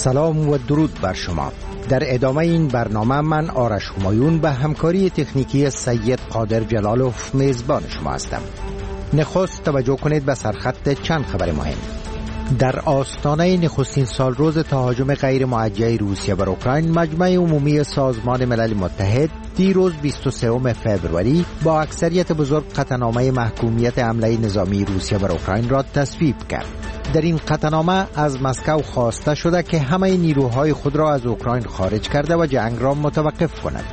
سلام و درود بر شما. در ادامه این برنامه من آرش همایون به همکاری تکنیکی سید قادر جلالوف میزبان شما هستم. نخست توجه کنید به سرخط چند خبر مهم. در آستانه نخستین سال روز تهاجم غیر موجه روسیه بر اوکراین، مجمع عمومی سازمان ملل متحد دیروز 23 فوریه با اکثریت بزرگ قطعنامه محکومیت حمله نظامی روسیه بر اوکراین را تصویب کرد. در این قطعنامه از مسکو خواسته شده که همه نیروهای خود را از اوکراین خارج کرده و جنگ را متوقف کند.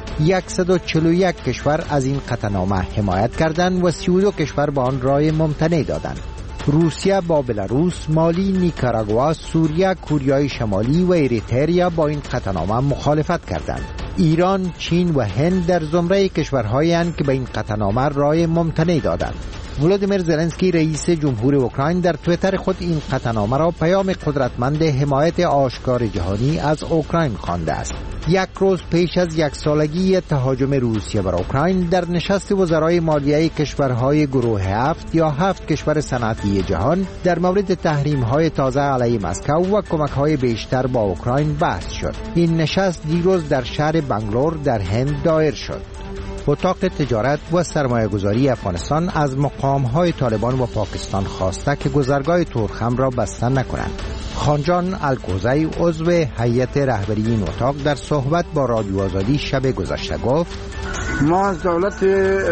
141 کشور از این قطعنامه حمایت کردند و 32 کشور به آن رای ممتنع دادند. روسیه با بلاروس، مالی، نیکاراگوا، سوریه، کوریای شمالی و اریتریا با این قطعنامه مخالفت کردند. ایران، چین و هند در زمره کشورهایی اند که به این قطعنامه رای ممتنع دادند. ولودیمیر زلنسکی رئیس جمهور اوکراین در توییتر خود این قطعنامه را پیام قدرتمند حمایت آشکار جهانی از اوکراین خوانده است. یک روز پیش از یک سالگی تهاجم روسیه بر اوکراین، در نشست وزرای مالیه کشورهای گروه 7 یا 7 کشور صنعتی جهان در مورد تحریم‌های تازه علیه مسکو و کمک‌های بیشتر با اوکراین بحث شد. این نشست دیروز در شهر بنگلور در هند دایر شد. اتاق تجارت و سرمایه‌گذاری افغانستان از مقام‌های طالبان و پاکستان خواسته که گذرگاه تورخم را بسته نکنند. خانجان الکوزی عضو هیئت رهبری این اتاق در صحبت با رادیو آزادی شب گذشته گفت: ما از دولت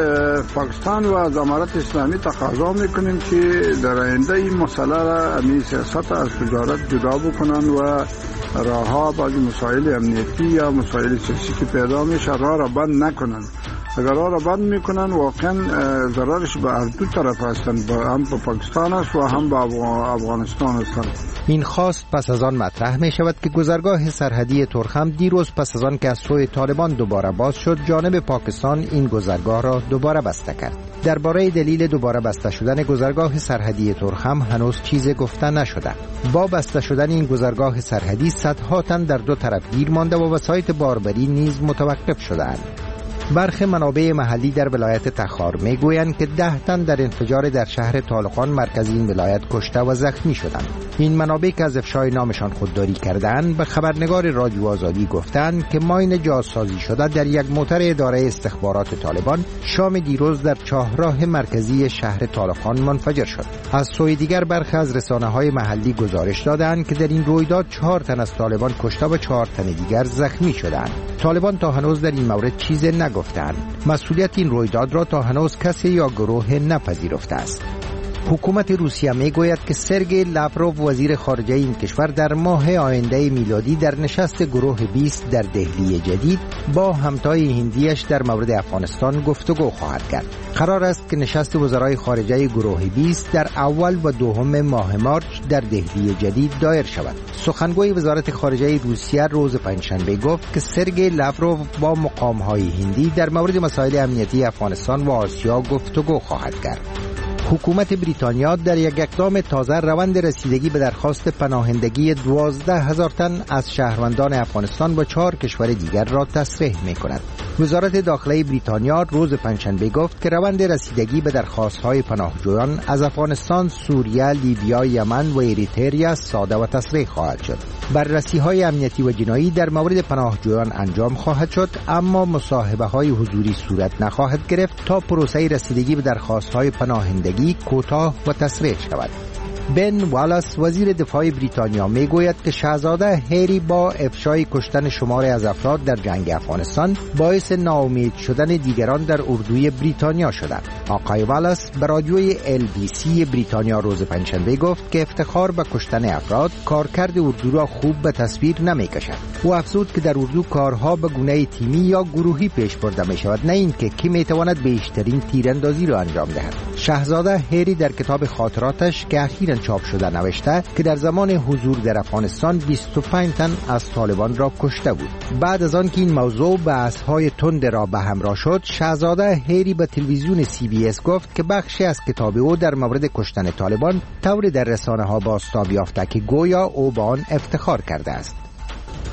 پاکستان و از امارت اسلامی تقاضا میکنیم که در آینده این مسئله را، این سیاست از تجارت جدا بکنند و راهها بعضی مسائل امنیتی یا مسائل سیاسی که پیدا میشه را بند نکنند. اگر را بند میکنن واقعا ضررش به هر دو طرف هستند، هم به پاکستان است و هم به افغانستان هستند. این خواست پس از آن مطرح می شود که گذرگاه سرحدی تورخم دیروز پس از آن که از سوی طالبان دوباره باز شد، جانب پاکستان این گذرگاه را دوباره بسته کرد. درباره دلیل دوباره بسته شدن گذرگاه سرحدی تورخم هنوز چیزی گفته نشده. با بسته شدن این گذرگاه سرحدی صدها تن در دو طرف گیر مانده و وسایط باربری نیز متوقف شده‌اند. برخی منابع محلی در ولایت تخار میگویند که 10 تن در انفجار در شهر طالقان مرکز این ولایت کشته و زخمی شدند. این منابع که از افشای نامشان خودداری کردند به خبرنگار رادیو آزادی گفتند که ماین جاسازی شده در یک موتر اداره استخبارات طالبان شام دیروز در چهارراه مرکزی شهر طالقان منفجر شد. از سوی دیگر برخی از رسانه‌های محلی گزارش دادند که در این رویداد 4 تن از طالبان کشته و 4 تن دیگر زخمی شدند. طالبان تا هنوز در این مورد چیزی نگفتند. مسئولیت این رویداد را تا هنوز کسی یا گروه نپذیرفته است. حکومت روسیه میگوید که سرگئی لاوروف وزیر خارجه این کشور در ماه آینده میلادی در نشست گروه 20 در دهلی جدید با همتای هندیش در مورد افغانستان گفتگو خواهد کرد. قرار است که نشست وزرای خارجه گروه 20 در اول و دوم ماه مارچ در دهلی جدید دایر شود. سخنگوی وزارت خارجه روسیه روز پنجشنبه گفت که سرگئی لاوروف با مقام‌های هندی در مورد مسائل امنیتی افغانستان و آسیا گفتگو خواهد کرد. حکومت بریتانیا در یک اقدام تازه روند رسیدگی به درخواست پناهندگی 12,000 تن از شهروندان افغانستان و 4 کشور دیگر را تصریح می‌کند. وزارت داخله بریتانیا روز پنجشنبه گفت که روند رسیدگی به درخواست‌های پناهجویان از افغانستان، سوریه، لیبیا، یمن و اریتریا ساده و تصریح خواهد شد. بررسی‌های امنیتی و جنایی در مورد پناهجویان انجام خواهد شد، اما مصاحبه‌های حضوری صورت نخواهد گرفت تا پروسه رسیدگی به درخواست‌های پناهندگی کوتاه و تسریع شود. بن والاس وزیر دفاع بریتانیا میگوید که شاهزاده هری با افشای کشتن شماری از افراد در جنگ افغانستان باعث ناامید شدن دیگران در اردوی بریتانیا شدند. آقای والاس به رادیوی LBC بریتانیا روز پنجشنبه گفت که افتخار به کشتن افراد کارکرد اردو را خوب به تصویر نمی‌کشد. او افزود که در اردو کارها به گونه تیمی یا گروهی پیش برده می‌شود، نه اینکه کی می‌تواند بیشترین تیراندازی را انجام دهد. شاهزاده هری در کتاب خاطراتش که اخیراً چاپ شده نوشته که در زمان حضور در افغانستان 25 تن از طالبان را کشته بود. بعد از آن که این موضوع بحث‌های تند را به همراه شد، شاهزاده هری به تلویزیون CBS گفت که بخشی از کتاب او در مورد کشتن طالبان طوری در رسانه‌ها بازتاب یافته که گویا او به آن افتخار کرده است.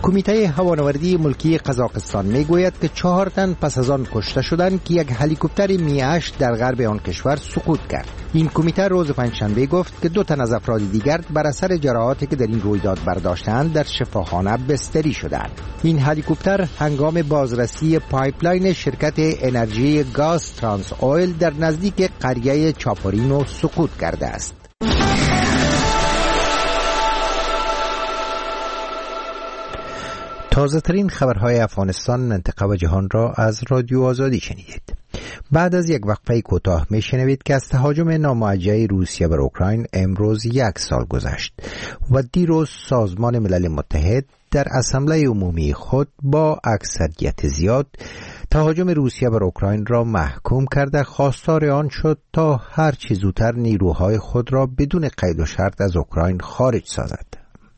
کمیته هوانوردی ملکی قزاقستان میگوید که 4 تن پس از آن کشته شدند که یک هلیکوپتر می-8 در غرب آن کشور سقوط کرد. این کمیته روز پنجشنبه گفت که 2 تن از افراد دیگر بر اثر جراحاتی که در این رویداد برداشتند در شفاخانه بستری شدند. این هلیکوپتر هنگام بازرسی پایپلاین شرکت انرژی گاز ترانس اویل در نزدیک قریه چاپورینو سقوط کرده است. تازه ترین خبرهای افغانستان، منطقه و جهان را از رادیو آزادی شنیدید. بعد از یک وقفه کوتاه میشنوید که از تهاجم ناموجه روسیه بر اوکراین امروز 1 سال گذشت و دیروز سازمان ملل متحد در اسمبله عمومی خود با اکثریت زیاد تهاجم روسیه بر اوکراین را محکوم کرده خواستار آن شد تا هر چه زودتر نیروهای خود را بدون قید و شرط از اوکراین خارج سازد.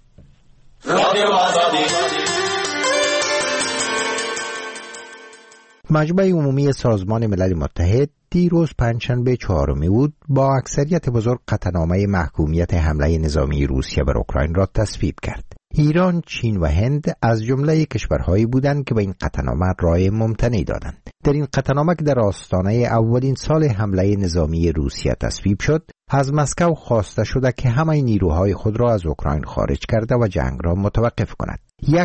مجمع عمومی سازمان ملل متحد دیروز پنجشنبه 4 بود با اکثریت بزرگ قطعنامه محکومیت حمله نظامی روسیه بر اوکراین را تصویب کرد. ایران، چین و هند از جمله کشورهایی بودند که به این قطعنامه رأی ممتنع دادند. در این قطعنامه که در آستانه اولین سال حمله نظامی روسیه تصویب شد، از مسکو خواسته شده که همه نیروهای خود را از اوکراین خارج کرده و جنگ را متوقف کند.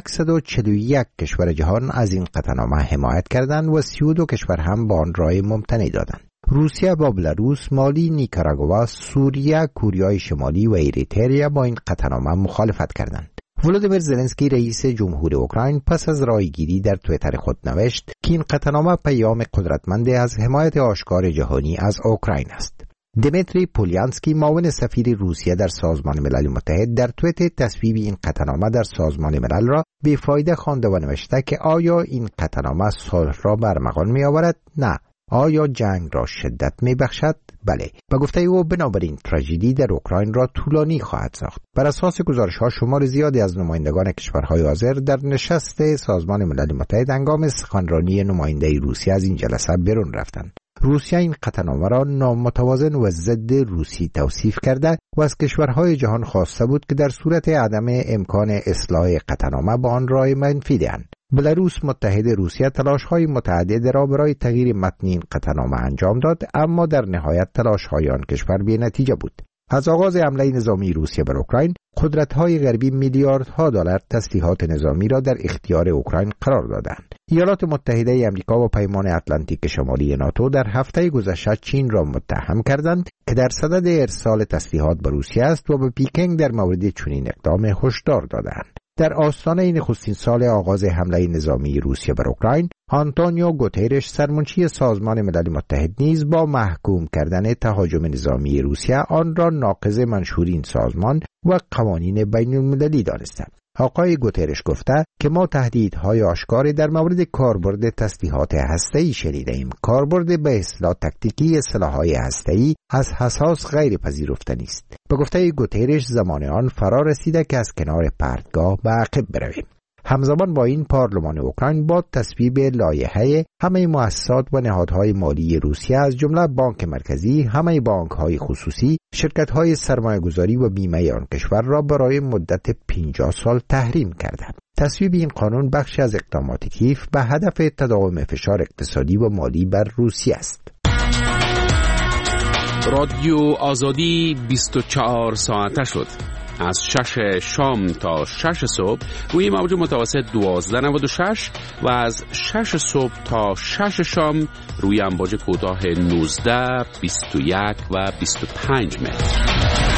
141 کشور جهان از این قطعنامه حمایت کردند و 32 کشور هم با آن رأی ممتنع دادند. روسیه با بلاروس، مالی، نیکاراگوآ، سوریه، کوریای شمالی و اریتریا با این قطعنامه مخالفت کردند. ولودیمیر زلنسکی رئیس جمهور اوکراین پس از رایگیری در توییتر خود نوشت که این قطعنامه پیام قدرتمند از حمایت آشکار جهانی از اوکراین است. دمیتری پولیانسکی معاون سفیر روسیه در سازمان ملل متحد در توییت تصویب این قطعنامه در سازمان ملل را بی‌فایده خوانده و نوشته که آیا این قطعنامه صلح را برمغان می‌آورد؟ نه. آیا جنگ را شدت می‌بخشد؟ بله. به گفته او بنابراین تراژدی در اوکراین را طولانی خواهد ساخت. بر اساس گزارش‌ها شمار زیادی از نمایندگان کشورهای حاضر در نشست سازمان ملل متحد هنگام سخنرانی نماینده روسیه از این جلسه بیرون رفتند. روسیه این قطعنامه را نامتوازن و ضد روسی توصیف کرده و از کشورهای جهان خواسته بود که در صورت عدم امکان اصلاح قطعنامه با آن رأی منفی دهند. بلاروس متحد روسیه تلاش‌های متعدد را برای تغییر متن این قطعنامه انجام داد، اما در نهایت تلاش‌های آن کشور بی‌نتیجه بود. از آغاز حمله نظامی روسیه بر اوکراین، قدرت‌های غربی میلیاردها دلار تسلیحات نظامی را در اختیار اوکراین قرار دادند. ایالات متحده آمریکا و پیمان اتلانتیک شمالی ناتو در هفته گذشته چین را متهم کردند که در صدد ارسال تسلیحات به روسیه است و به پکینگ در مورد چنین اقدام هشدار دادند. در آستانه نخستین سال آغاز حمله نظامی روسیه بر اوکراین، آنتونیو گوترش سرمنشی سازمان ملل متحد نیز با محکوم کردن تهاجم نظامی روسیه آن را ناقض منشور این سازمان و قوانین بین المللی دانستند. آقای گوترش گفته که ما تهدیدهای آشکاری در مورد کاربرد تسلیحات هسته‌ای شنیده‌ایم. کاربرد به اصطلاح تکتیکی سلاح‌های هسته‌ای از حساس غیر پذیرفتنی است. به گفته گوترش زمان آن فرا رسیده که از کنار پرتگاه به عقب برویم. همزمان با این پارلمان اوکراین با تصویب لایحه همه مؤسسات و نهادهای مالی روسیه از جمله بانک مرکزی، همه بانک‌های خصوصی، شرکت‌های سرمایه‌گذاری و بیمه آن کشور را برای مدت 50 سال تحریم کرده. تصویب این قانون بخشی از اقدامات کیف به هدف تداوم فشار اقتصادی و مالی بر روسیه است. رادیو آزادی 24 ساعته شد. از 6 شام تا 6 صبح روی موج متوسط 1296 و از 6 صبح تا 6 شام روی امواج کوتاه 19، 21 و 25 متر.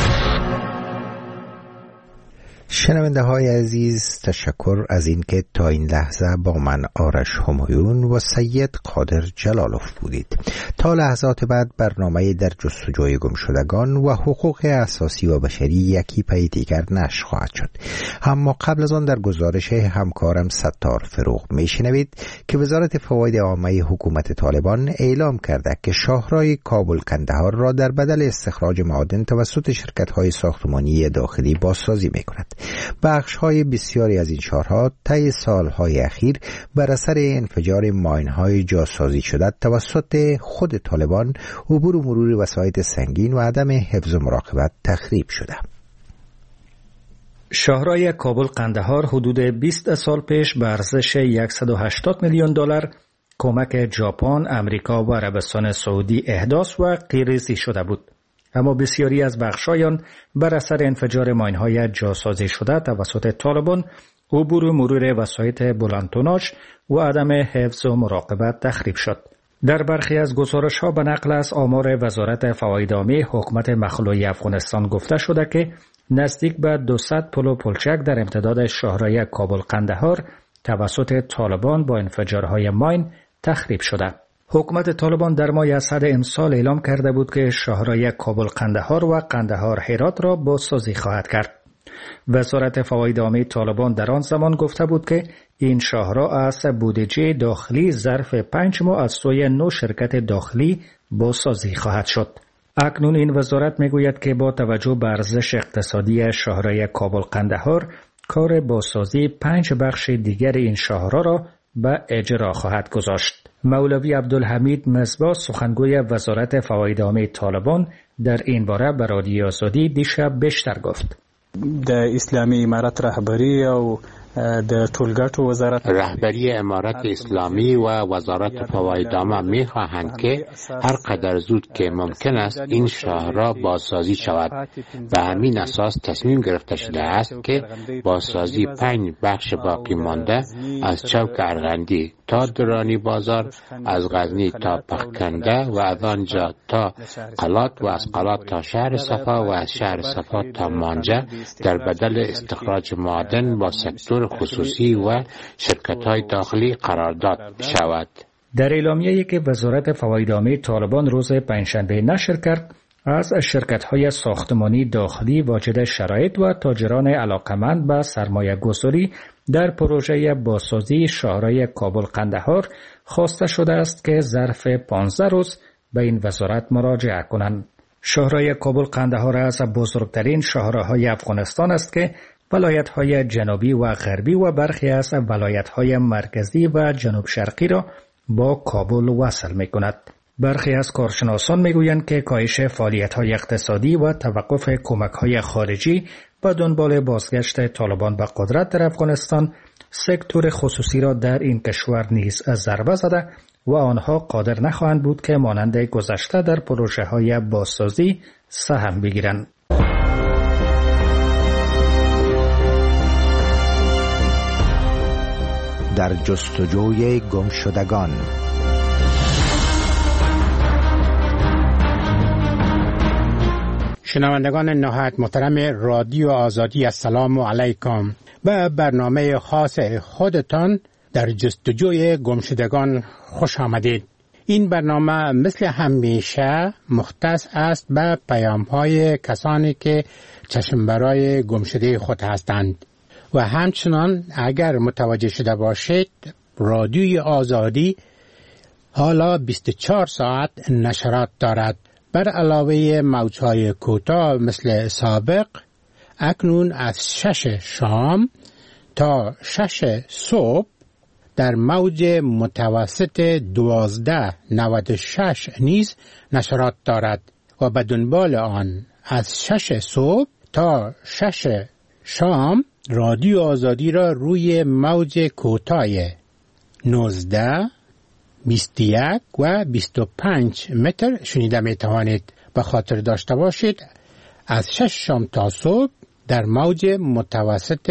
شنونده های عزیز، تشکر از اینکه تا این لحظه با من آرش همایون و سید قادر جلالوف بودید. تا لحظات بعد برنامه در جستجوی گمشدگان و حقوق اساسی و بشری یکی پی دیگر نشر خواهد شد. اما قبل از آن در گزارش همکارم ستار فروغ میشنوید که وزارت فواید عامه حکومت طالبان اعلام کرده که شاهراه کابل کندهار را در بدل استخراج معادن توسط شرکت‌های ساختمانی داخلی بازسازی می‌کند. بخش‌های بسیاری از این شهرها طی سال‌های اخیر بر اثر انفجار ماین‌های جاسازی شده توسط خود طالبان، عبور و مرور وسایط سنگین و عدم حفظ و مراقبت تخریب شده. شاهراه کابل قندهار حدود 20 سال پیش به ارزش $180 میلیون کمک ژاپن، آمریکا و عربستان سعودی احداث و غیرریزی شده بود. اما بسیاری از بخشایان بر اثر انفجار ماین‌های جاسازی شده توسط طالبان، عبور و مرور وسایط بلندتوناژ و عدم حفظ و مراقبت تخریب شد. در برخی از گزارش‌ها به نقل از آمار وزارت فواید عامه حکومت مخلوعی افغانستان گفته شده که نزدیک به 200 پل و پلچک در امتداد شاهراه کابل قندهار توسط طالبان با انفجارهای ماین تخریب شده. حکومت طالبان در ماه اسد امسال اعلام کرده بود که شاهراه کابل قندهار و قندهار هرات را بازسازی خواهد کرد. وزارت فواید عامه طالبان در آن زمان گفته بود که این شاهراه از بودجه داخلی ظرف 5 ماه از سوی 9 شرکت داخلی بازسازی خواهد شد. اکنون این وزارت میگوید که با توجه به ارزش اقتصادی شاهراه کابل قندهار، کار بازسازی 5 بخش دیگر این شاهراه را به اجرا خواهد گذاشت. مولوی عبدالحمید مصباح سخنگوی وزارت فواید عامه طالبان در این باره به رادیو آزادی دیشب بیشتر گفت. د اسلامی امارت رهبری او د ټولګټو وزارت رهبری امارت اسلامی و وزارت فواید عامه می‌خواهند که هر قدر زود که ممکن است این شاهراه بازسازی شود. به همین اساس تصمیم گرفته شده است که بازسازی 5 بخش باقی مانده از چوک ارغندی تا درانی بازار، از غزنی تا پخکنده و از آنجا تا قلات و از قلات تا شهر صفا و از شهر صفا تا مانجه در بدل استخراج معدن با سکتور خصوصی و شرکت‌های داخلی قرارداد شود. در اعلامیه‌ای که وزارت فواید عامه طالبان روز پنجشنبه نشر کرد، از شرکت‌های ساختمانی داخلی واجد شرایط و تاجران علاقمند به سرمایه‌گذاری در پروژه بازسازی شاهراه کابل قندهار خواسته شده است که ظرف 15 روز به این وزارت مراجعه کنند. شاهراه کابل قندهار از بزرگترین شاهراه‌های افغانستان است که ولایت‌های جنوبی و غربی و برخی از ولایت‌های مرکزی و جنوب شرقی را با کابل وصل می‌کند. برخی از کارشناسان می‌گویند که کاهش فعالیت‌های اقتصادی و توقف کمک‌های خارجی به دنبال بازگشت طالبان به قدرت در افغانستان، سکتور خصوصی را در این کشور نیز ضربه زده و آنها قادر نخواهند بود که مانند گذشته در پروژه‌های بازسازی سهم بگیرند. در جستجوی گمشدگان. شنوندگان نهایت محترم رادیو آزادی، السلام علیکم. به برنامه خاص خودتان در جستجوی گمشدگان خوش آمدید. این برنامه مثل همیشه مختص است به پیام‌های کسانی که چشم برای گمشده خود هستند و همچنان اگر متوجه شده باشید رادیوی آزادی حالا 24 ساعت نشرات دارد. بر علاوه موج‌های کوتاه مثل سابق، اکنون از 6 شام تا 6 صبح در موج متوسط 1296 نیز نشرات دارد و به دنبال آن از 6 صبح تا 6 شام رادیو آزادی را روی موج کوتاه 19 21 و 25 متر شنیده می توانید. به خاطر داشته باشید از 6 شام تا صبح در موج متوسط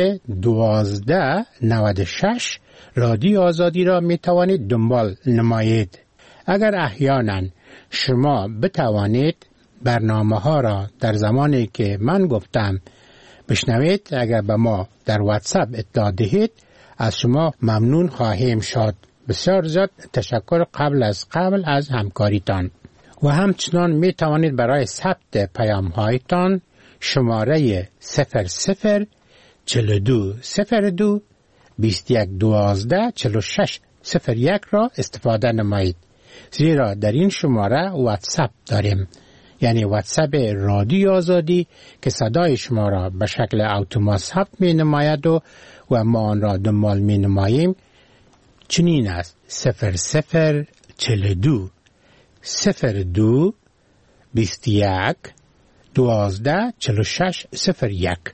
1296 رادیو آزادی را می توانید دنبال نمایید. اگر احیانا شما بتوانید برنامه ها را در زمانی که من گفتم بشنوید، اگر به ما در واتساپ اطلاع دهید از شما ممنون خواهیم شد. بسیار زیاد تشکر قبل از همکاریتان. و همچنان می توانید برای ثبت پیام هایتان شماره 00 42 02 21 12 46 01 را استفاده نمایید، زیرا در این شماره واتساپ داریم، یعنی واتساپ رادیو آزادی که صدای شما را به شکل اتومات ثبت می نماید و ما آن را دنبال می نماییم. چنین است: 00 42 02 21 12 46 01.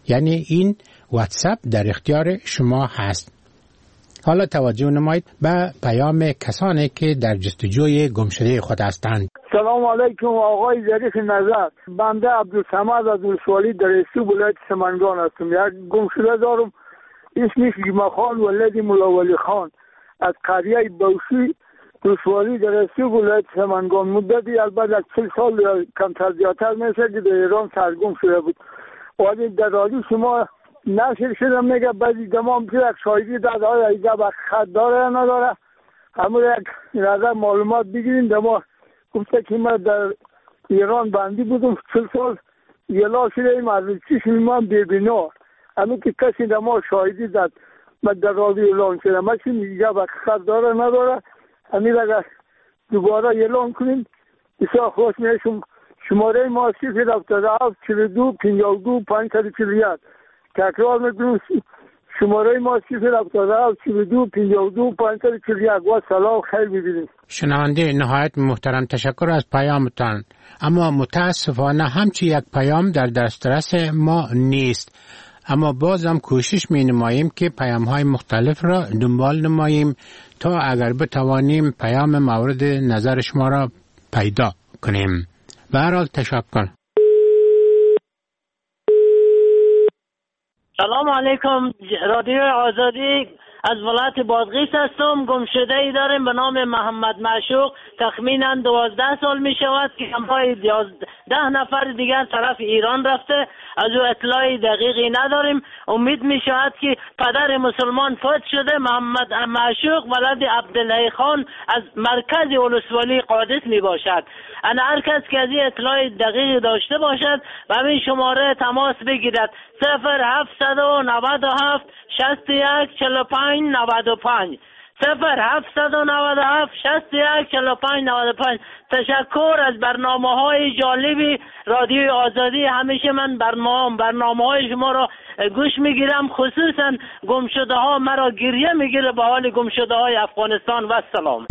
یعنی این واتساپ در اختیار شما هست. حالا توجه نمایید به پیام کسانی که در جستجوی گمشده خود هستند. سلام علیکم آقای ظریف نظر. بنده عبدالصمد از ولسوالی در استو ولایت سمنگان هستم. یک گمشده دارم اسمش جمعه خان ولد مولا ولی خان از قریه بوشی ولسوالی در استو ولایت سمنگان. مدتی البته 40 سال کمتر زیادتر میشه که در ایران سرگم شده بود. ولی در رادیو شما نشر شده میگه بعضی دمام که یک شاهدی داد آیا ایجا با خط داره یا نداره. همون یک نظر معلومات بگیرین. دما گفته که من در ایران بندی بودم 40 سال یلا شده ایم از چشم من ببینا. همون که کسی دما شاهدی داد من در رادیو اعلان شده. من چی میگه با خط داره نداره. همین اگر دوباره اعلان کنیم بسیار خوش میشم. شماره ما 077 42 52 541. تکرار میکنم شماره ما 077 42 52 541. و سلام خیر ببینید. شنونده نهایت محترم تشکر از پیامتان، اما متاسفانه همچی یک پیام در دسترس ما نیست، اما بازم کوشش می نماییم که پیام های مختلف را دنبال نماییم تا اگر بتوانیم پیام مورد نظر شما را پیدا کنیم. به هر حال تشکر. سلام علیکم، رادیو آزادی از ولایت بادغیس هستم. گمشده ای داریم به نام محمد معشوق. تخمینا 12 سال می شود که همراه 10 نفر دیگر طرف ایران رفته. از او اطلاعی دقیقی نداریم. امید می شود که پدر مسلمان فوت شده. محمد معشوق ولد عبدالله خان از مرکز ولسوالی قادس می باشد. انا هر کس که از این اطلاع دقیق داشته باشد و همین شماره تماس بگیرد 0797 61 45 95 0797 61 45 95. تشکر از برنامه‌های جالبی رادیو آزادی. همیشه من برنامه‌های شما را گوش میگیرم، خصوصا گمشده‌ها مرا گریه میگیره به حال گمشده‌های افغانستان. و سلام.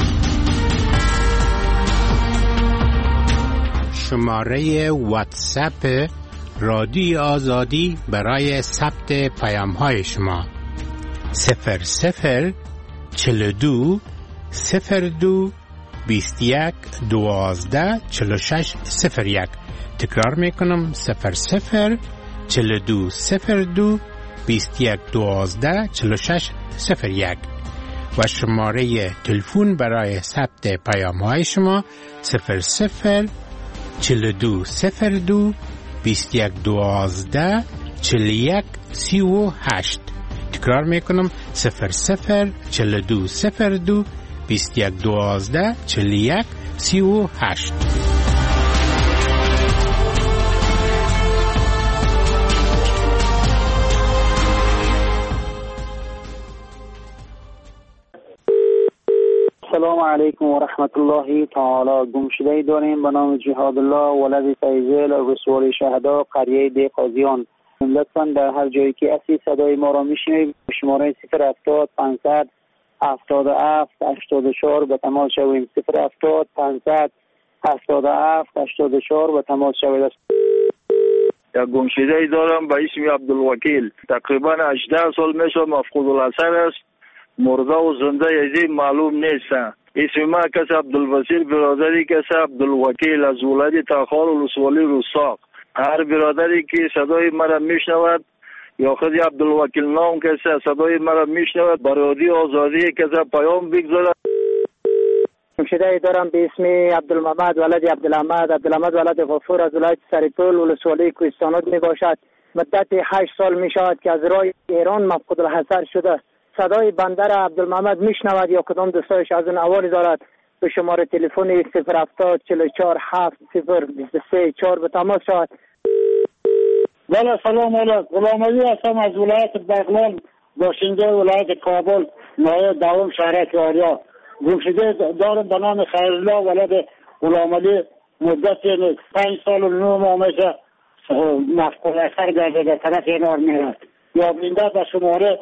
شماره واتساپ رادیو آزادی برای ثبت پیام‌های شما 00 42 02 21 12 46 01. تکرار میکنم 00 42 02 21 12 46 01 و شماره تلفن برای ثبت پیام‌های شما 00 42 02 21 12 41 38. تکرار میکنم 00 42 02 21 12 41 38. سلام علیکم و رحمت الله تعالی. گمشده داریم به نام جهاد الله ولد فیضل و رسول شهدا قریه دیقازیان. لطفاً در هر جایی که اسی صدای ما را میشنوید شماره 070 500 77 84 به تماس شویم. 070 500 77 84 به تماس شوید. یک گمشده ای دارم به اسم عبدالوکیل. تقریبا 18 سال میشه مفقود الاثر است. مرده و زنده یزی معلوم نیست. اسم ما کس عبدالبصیر، برادری کس عبدالوکیل از ولایت تاخار ولسوالی روساق. هر برادری که صدای مرا میشنود یا خود عبدالوکیل نام کسی صدای مرا میشنود برادی آزادی کسی پیام بگذارد. گمشده دارم به اسم عبدالمحمد ولد عبدالحمد ولد غفور از ولایت سرپل ولسوالی کوهستانات می باشد. مدت 8 سال می شود که از راه ایران مفقود الحضر شده. صدای بنده را عبدالمحمد میشنود یا کدام دوستایش از اون احوالی دارد به شماره تلفن 070 44 7 023 4 به تماس شود. بله سلام علیکم. غلام علی هستم از ولایت بغلان، باشنده ولایت کابل، نایب دوم شهر کاریا. گمشده دارم به نام خیرالله ولد غلام علی. مدت 5 سال و 9 ماه میشه مفقود اثر گردیده طرف اینار میرد. یا بینده به شماره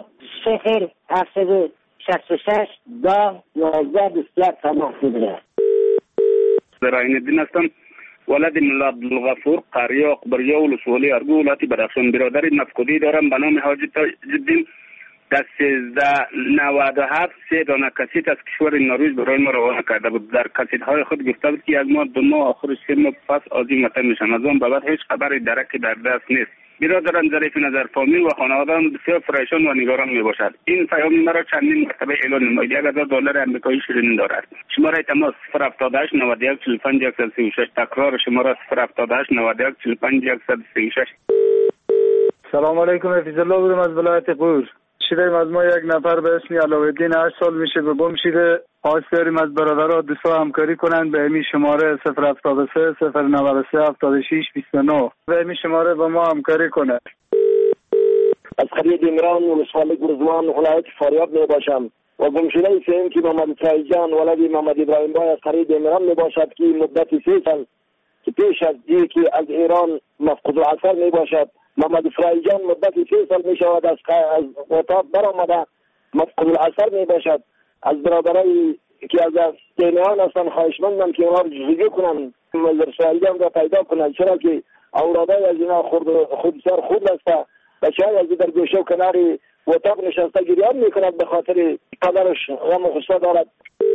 0766 10 11 21 تماس بگیرد. در عین الدین هستم ولد ملا عبدالغفور قریه اقبریه ولسوالی ارگو ولایت بدخشان. برادر مفقودی دارم به نام حاجی تاج‌الدین. در 1397 3 دانه کاسیت از کشور نروژ برای ما روانه کرده بود. در کاسیت های خود گفته بود که 1 ماه 2 ماه آخرش 3 ماه پس عازم وطن میشن. از اون بعد هیچ خبری درکی در دست نیست. برادران ظریف نظر فامیل و خانواده‌ام بسیار پریشان و نگران میباشد. این پیام مرا چندین مرتبه اعلان نمود. $1000 آمریکایی شیرین دارد. شماره تماس 078 91 45 136. تکرار شماره 078 91 45 136. سلام علیکم. حفیظ الله بودم از ولایت غور. شیریم از ما یک نفر به اسم علاءالدین 8 سال میشه به گم شده. خواهش داریم از برادرها دوستا همکاری کنند به این شماره 073 093 76 29 به این شماره با ما همکاری کنند. از قریه دیمران ولسوالی گرزوان ولایت فاریاب می باشم و گم شده سیم که محمد فرایجان ولد محمد ابراهیم بای از قریه دیمران می باشد که مدت 3 سال که پیش از که از ایران مفقود الاثر می باشد. محمد فرایجان مدت 3 سال می شود از اتاق برآمده مفقود الاثر می باشد. از برادرای که از دینیان هستن خواهشمندم که اونا رو جزگی کنن فرایجان را پیدا کنن، چرا که اورادای از اینا خود سر خود است. بچه های از در گوشه و کناری اتاق نشسته گریان میکند به خاطر پدرش غم و غصه دارد.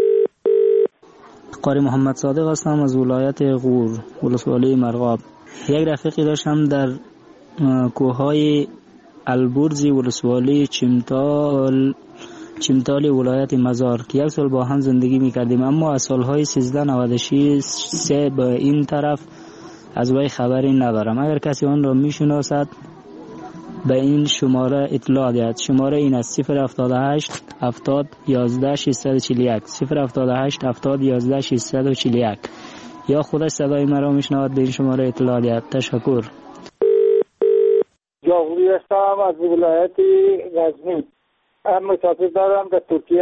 قاری محمد صادق هستم از ولایت غور ولسوالی مرغاب. یک رفیقی داشتم در کوههای البرزی ولسوالی چمتال ولایت مزار که 1 سال با هم زندگی میکردیم، اما از سالهای 1396 به این طرف از وی خبری ندارم. اگر کسی آن را میشناسد به این شماره اطلاع دهد. شماره این است 078 70 11 641 078 70 11 641 یا خودش صدای مرا میشنود به این شماره اطلاع دهد. تشکر. جاوری هستم از ولایت غزنی. مسافر دارم در ترکیه.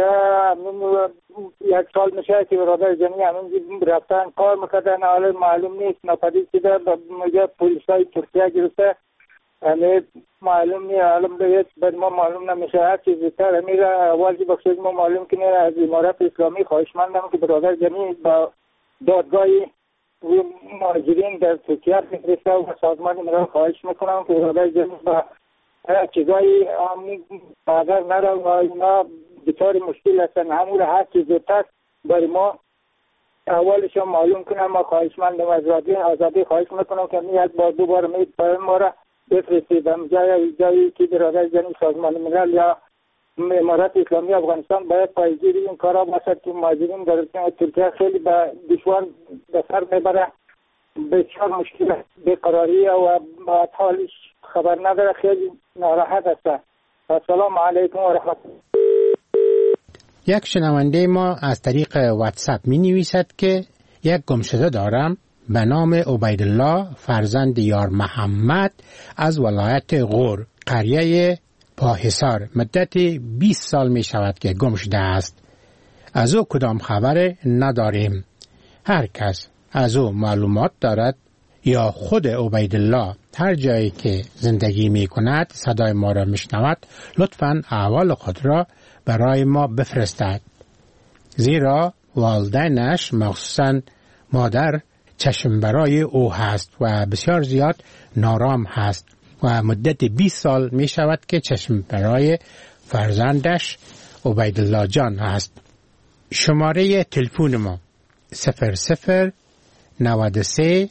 1 سال میشه که برادر جنی همین رفتن کار میکردن، حالا معلوم نیست ناپدید شده. میگه پلیسای ترکیه گرفته، همه معلوم نیست، حالا بعد ما معلوم نمیشه. هر چیز بیشتر همین اولزی بخشید ما معلوم کنه. از امارات اسلامی خواهشمندم که برادر جنی با دادگاهی مهاجرین در ترکیه میفرسته و سازمان ملل خواهش میکنم که برادر جنی با چیزایی مادر نره و اینا بطور مشکل هستن. همون هر چیز زودتر برای ما اولش معلوم کنم. ما خواهشمندم از رادیو آزادی خواهش میکنم که یک بار 2 بار ما را بفرستیدم جایی که برادر جنی سازمان ملل یا امارات اسلامی افغانستان باید پایگیری این کارا باشد که مهاجرین در ترکیه خیلی به دشوار به سر میبره، بسیار مشکل بیقراری و با حالش خبر نداره، خیلی ناراحت است. السلام علیکم و رحمت الله. یک شنونده ما از طریق واتساپ می نویسد که یک گمشده دارم به نام عبیدالله فرزند یار محمد از ولایت غور قریه پاحصار. مدت 20 سال می شود که گم شده است. از او کدام خبر نداریم. هر کس از او معلومات دارد یا خود عبیدالله هر جایی که زندگی می کند صدای ما را می شنود لطفاً احوال خود را برای ما بفرستد، زیرا والدینش مخصوصاً مادر چشم برای او هست و بسیار زیاد نارام هست و مدت 20 سال می شود که چشم برای فرزندش عبیدالله جان هست. شماره تلفن ما 00 93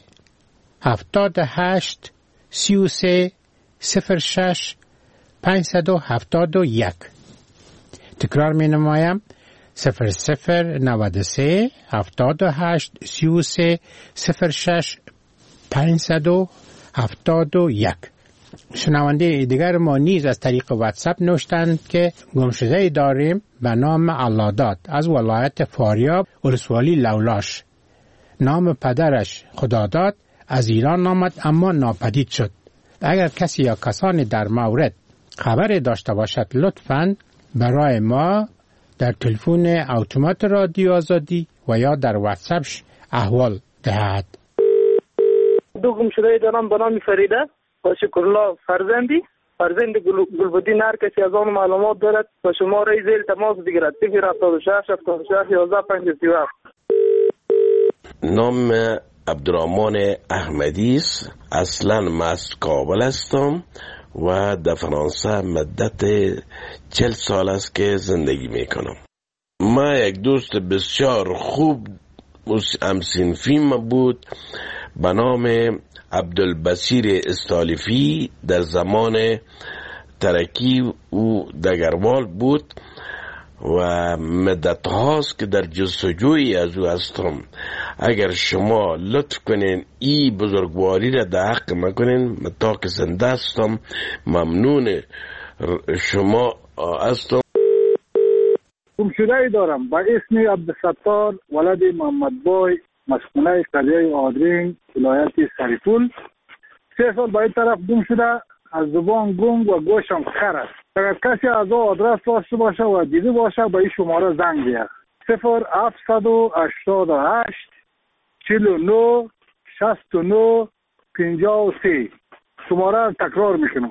78 33 06 571. تکرار می نمایم 00 93 78 33 06 571. شنونده دیگر ما نیز از طریق واتساپ نوشتند که گمشده داریم به نام علاداد از ولایت فاریاب ولسوالی لولاش. نام پدرش خداداد از ایران آمد اما ناپدید شد. اگر کسی یا کسانی در مورد خبر داشته باشد لطفاً برای ما در تلفن اتومات رادیو آزادی و یا در واتساپش احوال دهد. دو گمشده دارم به نام فریده و شکرالله فرزند گلبدین. هر کسی از آن معلومات دارد و شماره زیر تماس بگیرد 076 76 11 57. نام عبدالرحمن احمدی است. اصلا من از کابل هستم و در فرانسه مدت 40 سال است که زندگی میکنم. ما یک دوست بسیار خوب همسنفیم بود به نام عبدالبصیر استالیفی. در زمان ترکی او دگروال بود و مدت هاست که در جستجوی از او هستم. اگر شما لطف کنین این بزرگواری را در حق مکنین، تا که زنده هستم ممنون شما هستم. گمشده دارم به اسم عبدالستار ولد محمد بای، مسکونه قریه آدرین، ولایت سریپول. 3 سال به این طرف گم شده. از زبان گنگ و گوشم خر است. اگر کسی از او آدرس داشته باشه و دیده باشه به این شماره زنگ بیاد. 0788 49 69 53. شماره را تکرار میکنم.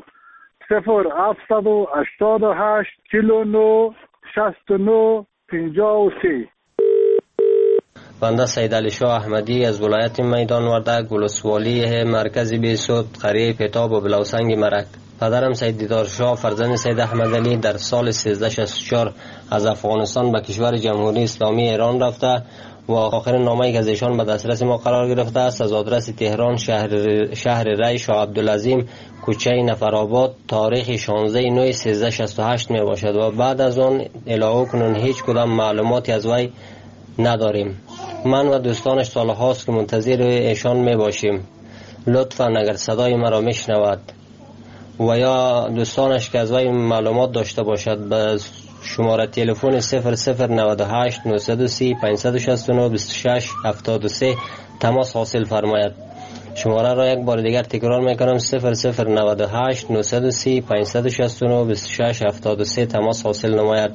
0788 49 69 53. بنده سید علی شاه احمدی از ولایت میدان وردک، ولسوالی مرکز بیسود، قریه پیتاب و بلوسنگ مرک. پدرم سید دیدار شاه فرزند سید احمد علی در سال 1364 از افغانستان به کشور جمهوری اسلامی ایران رفته و آخرین نامه‌ای که از ایشان به دسترس ما قرار گرفته است از آدرس تهران، شهر ری، شاه عبدالعظیم، کوچه نفرآباد، تاریخ 16/9/1368 می باشد و بعد از آن الی کنون هیچ کدام معلوماتی از وی نداریم. من و دوستانش سالهاست که منتظر ایشان می باشیم. لطفاً اگر صدای مرا میشنود و یا دوستانش که از وی معلومات داشته باشد به شماره تلفن 0098 930 569 26 73 تماس حاصل فرماید. شماره را یک بار دیگر تکرار میکنم: 0098 930 569 26 73 تماس حاصل نماید.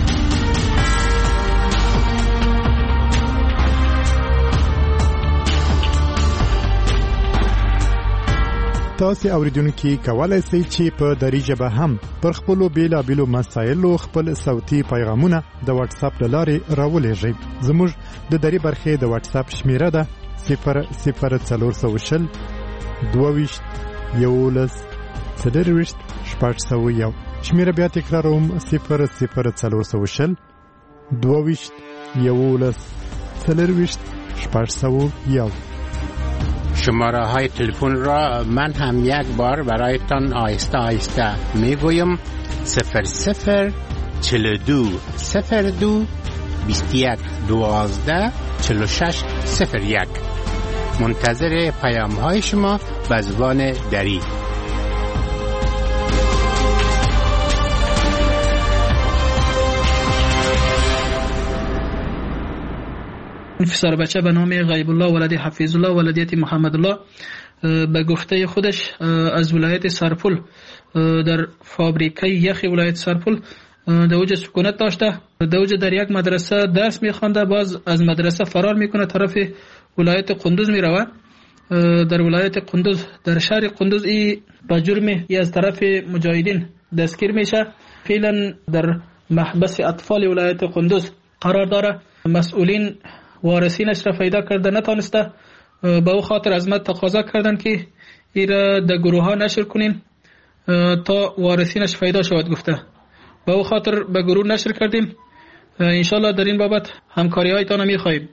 تاسو اوریدونکو کولای شئ چې په دری ژبه هم پر خپل بیلابیلو مسایلو خپل صوتي پیغامونه د واتس اپ لارې راولېږئ. زموږ د دری برخې د واتس اپ شمیره ده 00420 22 11 40 601. شمیره بیا تکراروم: 00420 22 11 40 601. شماره های تلفن را من هم یک بار برایتان آهسته آهسته میگویم: 00 42 02 21 12 46 01. منتظر پیام های شما به زبان دری. پسر بچه به نام غیب الله ولد حفیظ الله ولدیت محمد الله به گفته خودش از ولایت سرپل در فابریکه یخ ولایت سرپل در اوج سکونت داشته. در اوج در یک مدرسه درس میخوانده، باز از مدرسه فرار میکنه، طرف ولایت قندوز میروه. در ولایت قندوز در شهر قندوز ای با جرم از طرف مجاهدین دستگیر میشه. فعلا در محبس اطفال ولایت قندوز قرار داره. مسئولین وارثینش را پیدا کرده نتانسته، به او خاطر از ما تقاضا کردن که این را در گروه ها نشر کنین تا وارثینش پیدا شود. گفته به او خاطر به گروه نشر کردیم. انشالله در این بابت همکاری هایتان میخواهیم.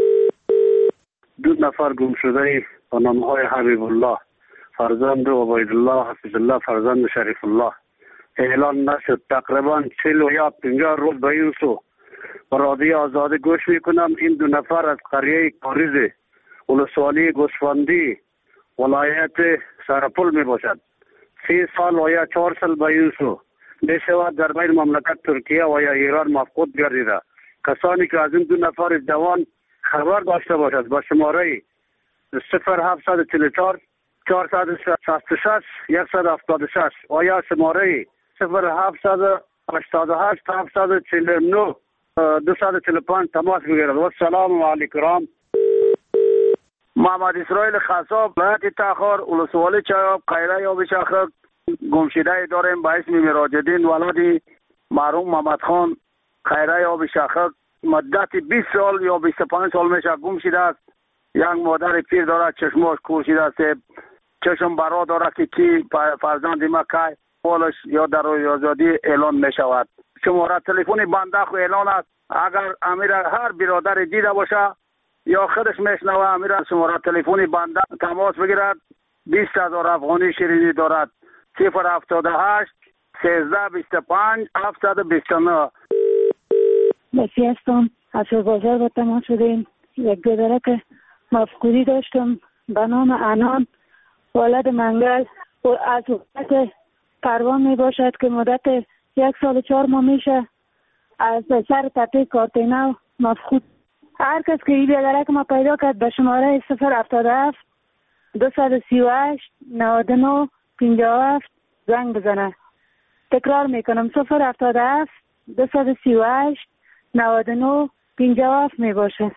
2 نفر گم شده با نام های حبیب الله فرزند عبید الله حفیظ الله فرزند شریف الله اعلان نشد. تقریبا 40 یا 50 روز به این سو رادیو آزاد گوش میکنم. این 2 نفر از قریه کاریز ولسوالی گوسفندی ولایت سرپل می باشد. 3 سال و یا 4 سال به این سو میشود در بین مملکت ترکیه و یا ایران مفقود گردیده. کسانی که از این 2 نفر جوان خبر داشته باشد با شماره 0744 466 176 و یا شماره 0788 749 245 تماس بگیرد. و السلام علیکم. محمد اسرائیل خصاب ولایت تاخر ولسوالی چایاب قیره یا بشاخر گمشده داریم به اسم مراجدین ولد مرحوم محمد خان قیره یا بشاخر مدت 20 سال یا 25 سال میشه گم شده است. یک مادر پیر داره چشماش کورشیده است، چشم برا داره که کی فرزند ما که پولش یا در روی آزادی اعلان می شود. شماره تلفن بنده خو اعلان است، اگر امیر هر برادر دیده باشه یا خودش میشنوه امیر شماره تلفن بنده تماس بگیرد. 20,000 افغانی شیرینی دارد. 078 1325 729. بسی هستم. از بازار با تماس شدیم. یک دادره که مفقودی داشتم به نام انان ولد منگل و از وقت پروان می باشد که مدت 1 سال و 4 ماه میشه از سر تپه کارتینو مفقود. هر کس که این دادره که ما پیدا کرد به شماره 077 238 99 57 زنگ بزنه. تکرار میکنم 077 238 99 57 می باشه.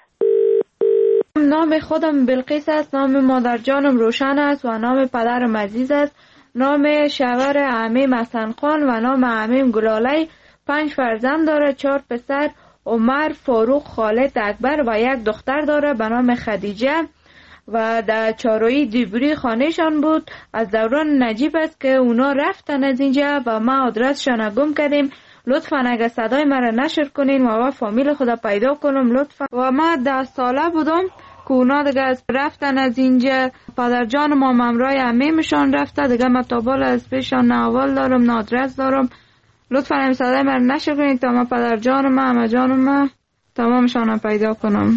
نام خودم بلقیس است، نام مادر جانم روشن است و نام پدرم عزیز است. نام شوهر عمیم حسن خان و نام عمیم گلاله. 5 فرزند داره، 4 پسر عمر، فاروق، خالد، اکبر و 1 دختر داره به نام خدیجه و در چاروی دیبری خانهشان بود. از دوران نجیب است که اونا رفتن از اینجا و ما آدرسشان گم کردیم. لطفاً اگر صدای مرا نشر کنین و فامیل خدا پیدا کنم لطفاً. و ما 10 ساله بودم که اونا دیگه رفتن از اینجا. پدر جان ما ممرای عمیمشان رفته دیگه. ما تابال از پیشان نه اول دارم نه آدرس دارم. لطفاً این صدای مرا نشر کنین تا ما پدر جان ما همه جان ما تمامشان پیدا کنم.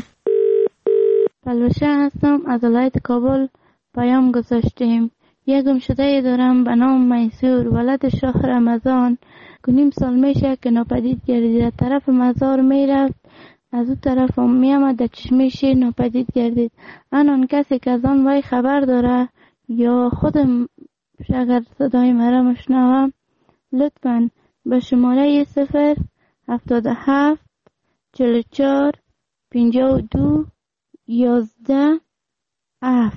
بلوشه هستم، از ولایت کابل پیام گذاشتیم. یک گمشده دارم به نام میسور ولد شاه رمضان که 9 سال میشه که ناپدید گردید. طرف مزار میرفت، از اون طرف هم میامد در چشمه شیر ناپدید گردید. آن کسی که از آن وی خبر داره یا خودم اگر صدای مرا مشنوم لطفاً به شماره 077 44 52 11 7.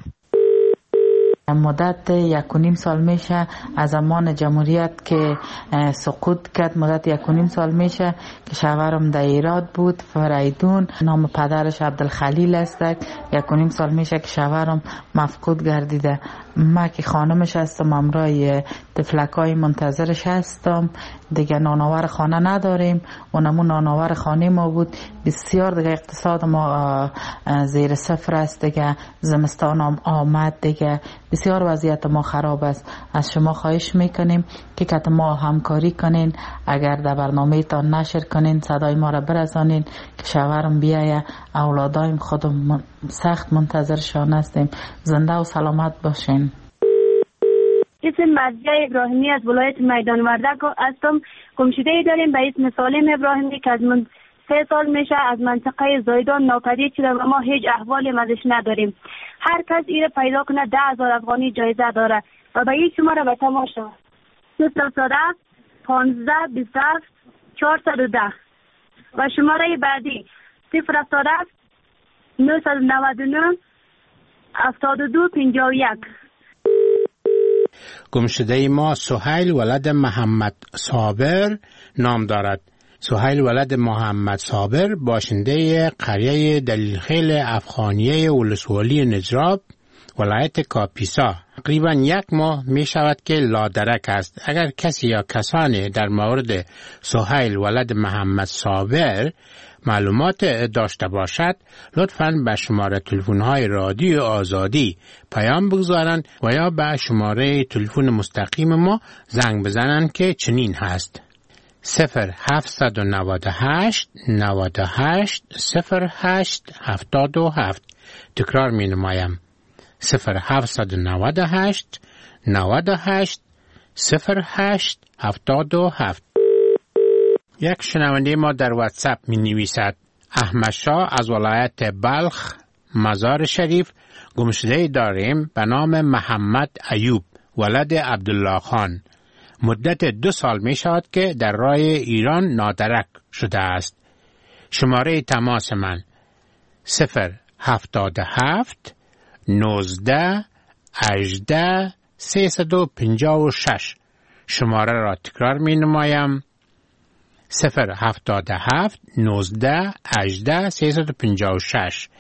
مدت 1.5 سال میشه از زمان جمهوریت که سقوط کرد. مدت 1.5 سال میشه که شوهرم در ایراد بود، فریدون. نام پدرش عبدالخلیل است. 1.5 سال میشه که شوهرم مفقود گردیده. ما که خانمش هستم، امرای تفلکای منتظرش هستم. دیگه نانآور خانه نداریم. اونمون نانآور خانه ما بود. بسیار دیگه اقتصاد ما زیر صفر است. دیگه زمستان هم آمد، دیگه بسیار وضعیت ما خراب است. از شما خواهش میکنیم که ما همکاری کنین. اگر در برنامه تان نشر کنین، صدای ما را برسانین که شوهرم بیایه. اولادایم خودم سخت منتظرشان هستیم. زنده و سلامت باشین. اسم مرضیه ابراهیمی از ولایت میدان وردک هستم. گمشده داریم به اسم سالم ابراهیمی که از من 3 سال میشه از منطقه زایدان ناپدید شده و ما هیچ احوالی ازش نداریم. هر کس ایره پیدا کنه 10,000 افغانی جایزه داره و به این شماره به تماس شود 077 15 27 410 و شماره بعدی 077 999 72 51. گمشده ما سهیل ولد محمد صابر نام دارد. سهیل ولد محمد صابر باشنده قریه دلیلخیل افغانیه ولسوالی نجراب ولایت کاپیسا. تقریبا 1 ماه می شود که لادرک است. اگر کسی یا کسانی در مورد سهیل ولد محمد صابر معلومات داشته باشد لطفاً به شماره تلفن‌های رادیو آزادی پیام بگذارند و یا به شماره تلفن مستقیم ما زنگ بزنند که چنین هست: 0798 98 08 77. تکرار می نمایم: 0798 98 08 77. یک شنونده ما در واتساپ می نویسد: احمد شاه از ولایت بلخ مزار شریف گمشده داریم به نام محمد ایوب ولد عبدالله خان. مدت 2 سال می شود که در راه ایران نادرک شده است. شماره تماس من 077 19 18 356. شماره را تکرار می نمایم: 077 19 18 356.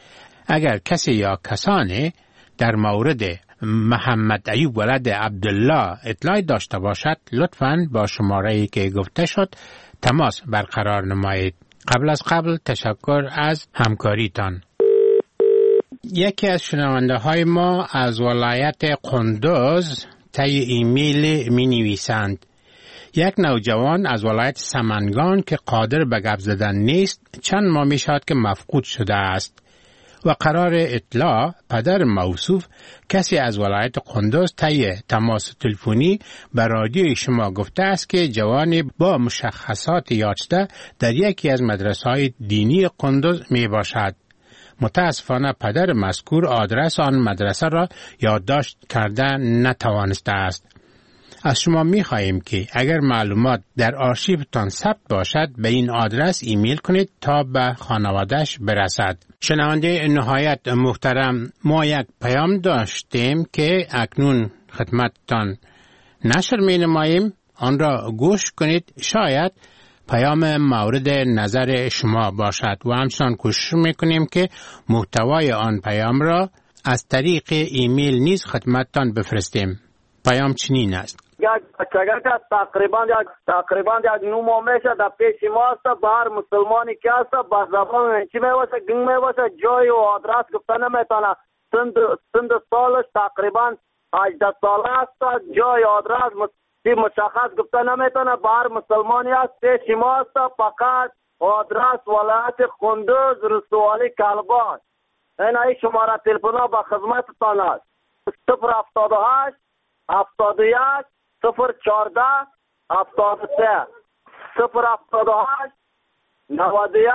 اگر کسی یا کسانی در مورد محمد ایوب ولد عبدالله اطلاع داشته باشد لطفاً با شماره‌ای که گفته شد تماس برقرار نمایید. قبل تشکر از همکاریتان. یکی از شنونده های ما از ولایت قندوز طی ایمیل می نویسند: یک نوجوان از ولایت سمنگان که قادر به گپ زدن نیست چند ماه می شود که مفقود شده است و قرار اطلاع پدر موصوف کسی از ولایت قندوز طی تماس تلفنی به رادیوی شما گفته است که جوانی با مشخصات یافته در یکی از مدرسه‌های دینی قندوز می باشد. متاسفانه پدر مذکور آدرس آن مدرسه را یادداشت کرده نتوانسته است. از شما می خواهیم که اگر معلومات در آرشیوتان ثبت باشد به این آدرس ایمیل کنید تا به خانواده‌اش برسد. شنونده نهایت محترم، ما یک پیام داشتیم که اکنون خدمتتان نشر می نماییم. آن را گوش کنید، شاید پیام مورد نظر شما باشد و همچنان کوشش میکنیم که محتوای آن پیام را از طریق ایمیل نیز خدمتتان بفرستیم. پیام چنین است: یک بچگان که تقریبا یک 9 ماه میشه در پیش ما است. به هر مسلمانی که است به زبان چی میباشه گنگ میباشه، جای و آدرس گفته نمیتونه. سند سالش تقریبا 18 ساله است، جای آدرس مشخص گفته نمیتونه. به هر مسلمانی است پیش ما است. فقط آدرس ولایت قندوز رسوالی کلبان. این شماره تلفن به خدمتتان است: 078 71 014 73 078 91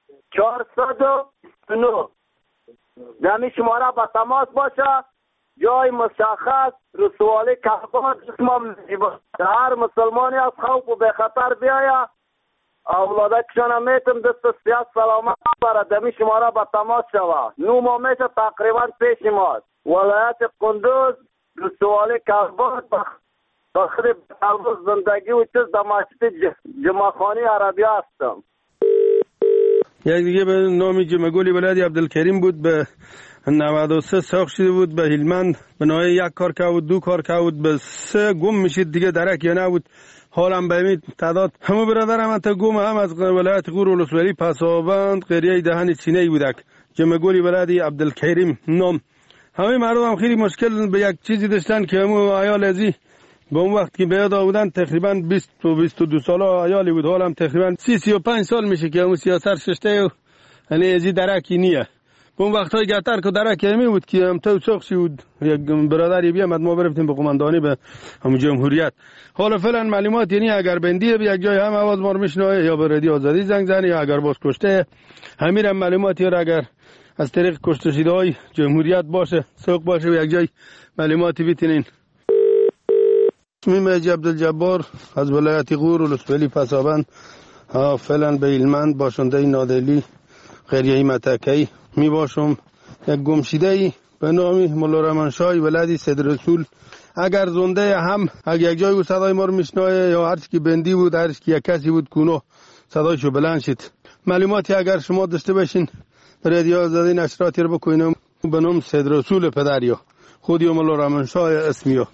409. دمی شماره به تماس باشه. جای مشخص رسوالی کلبان. هر مسلمانی از خوف و به خطر بیاید اولادکشان میتم دست سیاست سلامت برد. دمی شماره به تماس شود. 9 ماه میشه تقریبا پیش ماست. ولایت قندوز رسوالی کلبان. بخیر قلب زندگی و چیز در مسجد جمعخانی عربی هستم. یک دیگه به نامی جمعگولی ولادی عبدالکریم بود، به 93 ساخت شده بود، به هلمند به نوعی 1 کار که بود 2 کار که بود به 3 گم میشید دیگه درک یا نبود. حالم به امید تعداد همه برادرم انتا گم هم از ولایت غور ولسوالی پسابند قریه دهن چینه‌ای بودک. جمعگولی ولادی عبدالکریم نام. همه مردم هم خیلی مشکل به یک چیزی داشتن که همون عیال ازی به اون وقت که بیاد آودن تقریبا 20 و 22 ساله عیالی بود. حالا هم تقریبا 30-35 سال میشه که همون سیاست ششته و یعنی ازی درکی نیه. به اون وقت های گتر که درکی همی بود که هم تو ساخشی بود. یک برادری بیامد ما برفتیم به قماندانی به همون جمهوریت. حالا فعلا معلومات یعنی اگر بندیه به یک جای هم آواز ما رو میشنوه یا به رادیو آزادی زنگ زنه یا اگر باز کشته همین هم معلوماتی را اگر از طریق کشته شده های جمهوریت باشه سوق باشه و یک جای معلوماتی بیتینین. اسمیم عبدالجبار از ولایت غور ولسوالی پسابند، فعلا به هلمند باشنده نادلی قریه متکی می باشم. یک گمشیده به نام مولا رحمانشاه ولدی سید رسول اگر زنده هم اگر یک جای او صدای ما رو میشنوه یا هر که بندی بود هر که یک کسی بود کونو صدایشو بلند شد. معلوماتی اگر شما داشته باشین رادیو آزادی نشراتی رو بکنیم به نام سید رسول پدریو خودی مولا رحمانشاه اسمیو.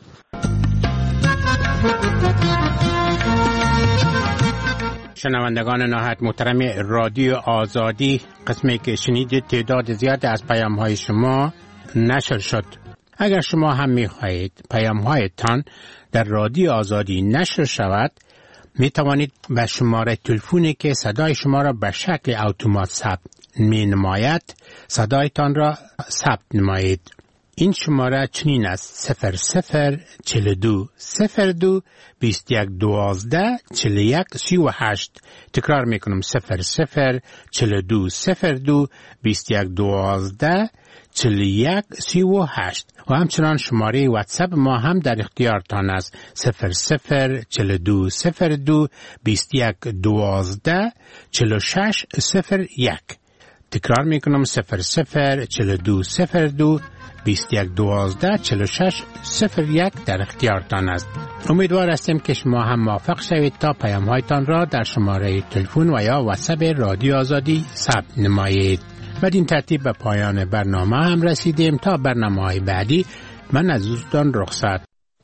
شنوندگان نهایت محترم رادیو آزادی، قسمی که شنیدید تعداد زیاد از پیام‌های شما نشر شد. اگر شما هم می‌خواهید پیام‌هایتان در رادیو آزادی نشر شود می توانید به شماره تلفنی که صدای شما را به شکل اتومات ثبت می نماید صدایتان را ثبت نمایید. این شماره چنین است: 0042 02 21 12 41 38. تکرار میکنم: 0042 02 21 12 41 38. و همچنان شماره واتساپ ما هم در اختیارتان است: 0042 02 21 12 46 01. تکرار میکنم: 0042 02 21 12 46 01 در اختیارتان است. امیدوار هستیم که شما هم موفق شوید تا پیام‌هایتان را در شماره تلفن و یا واتساپ رادیو آزادی ثبت نمایید. بدین ترتیب به پایان برنامه هم رسیدیم. تا برنامه‌های بعدی من از دوستان رخصت.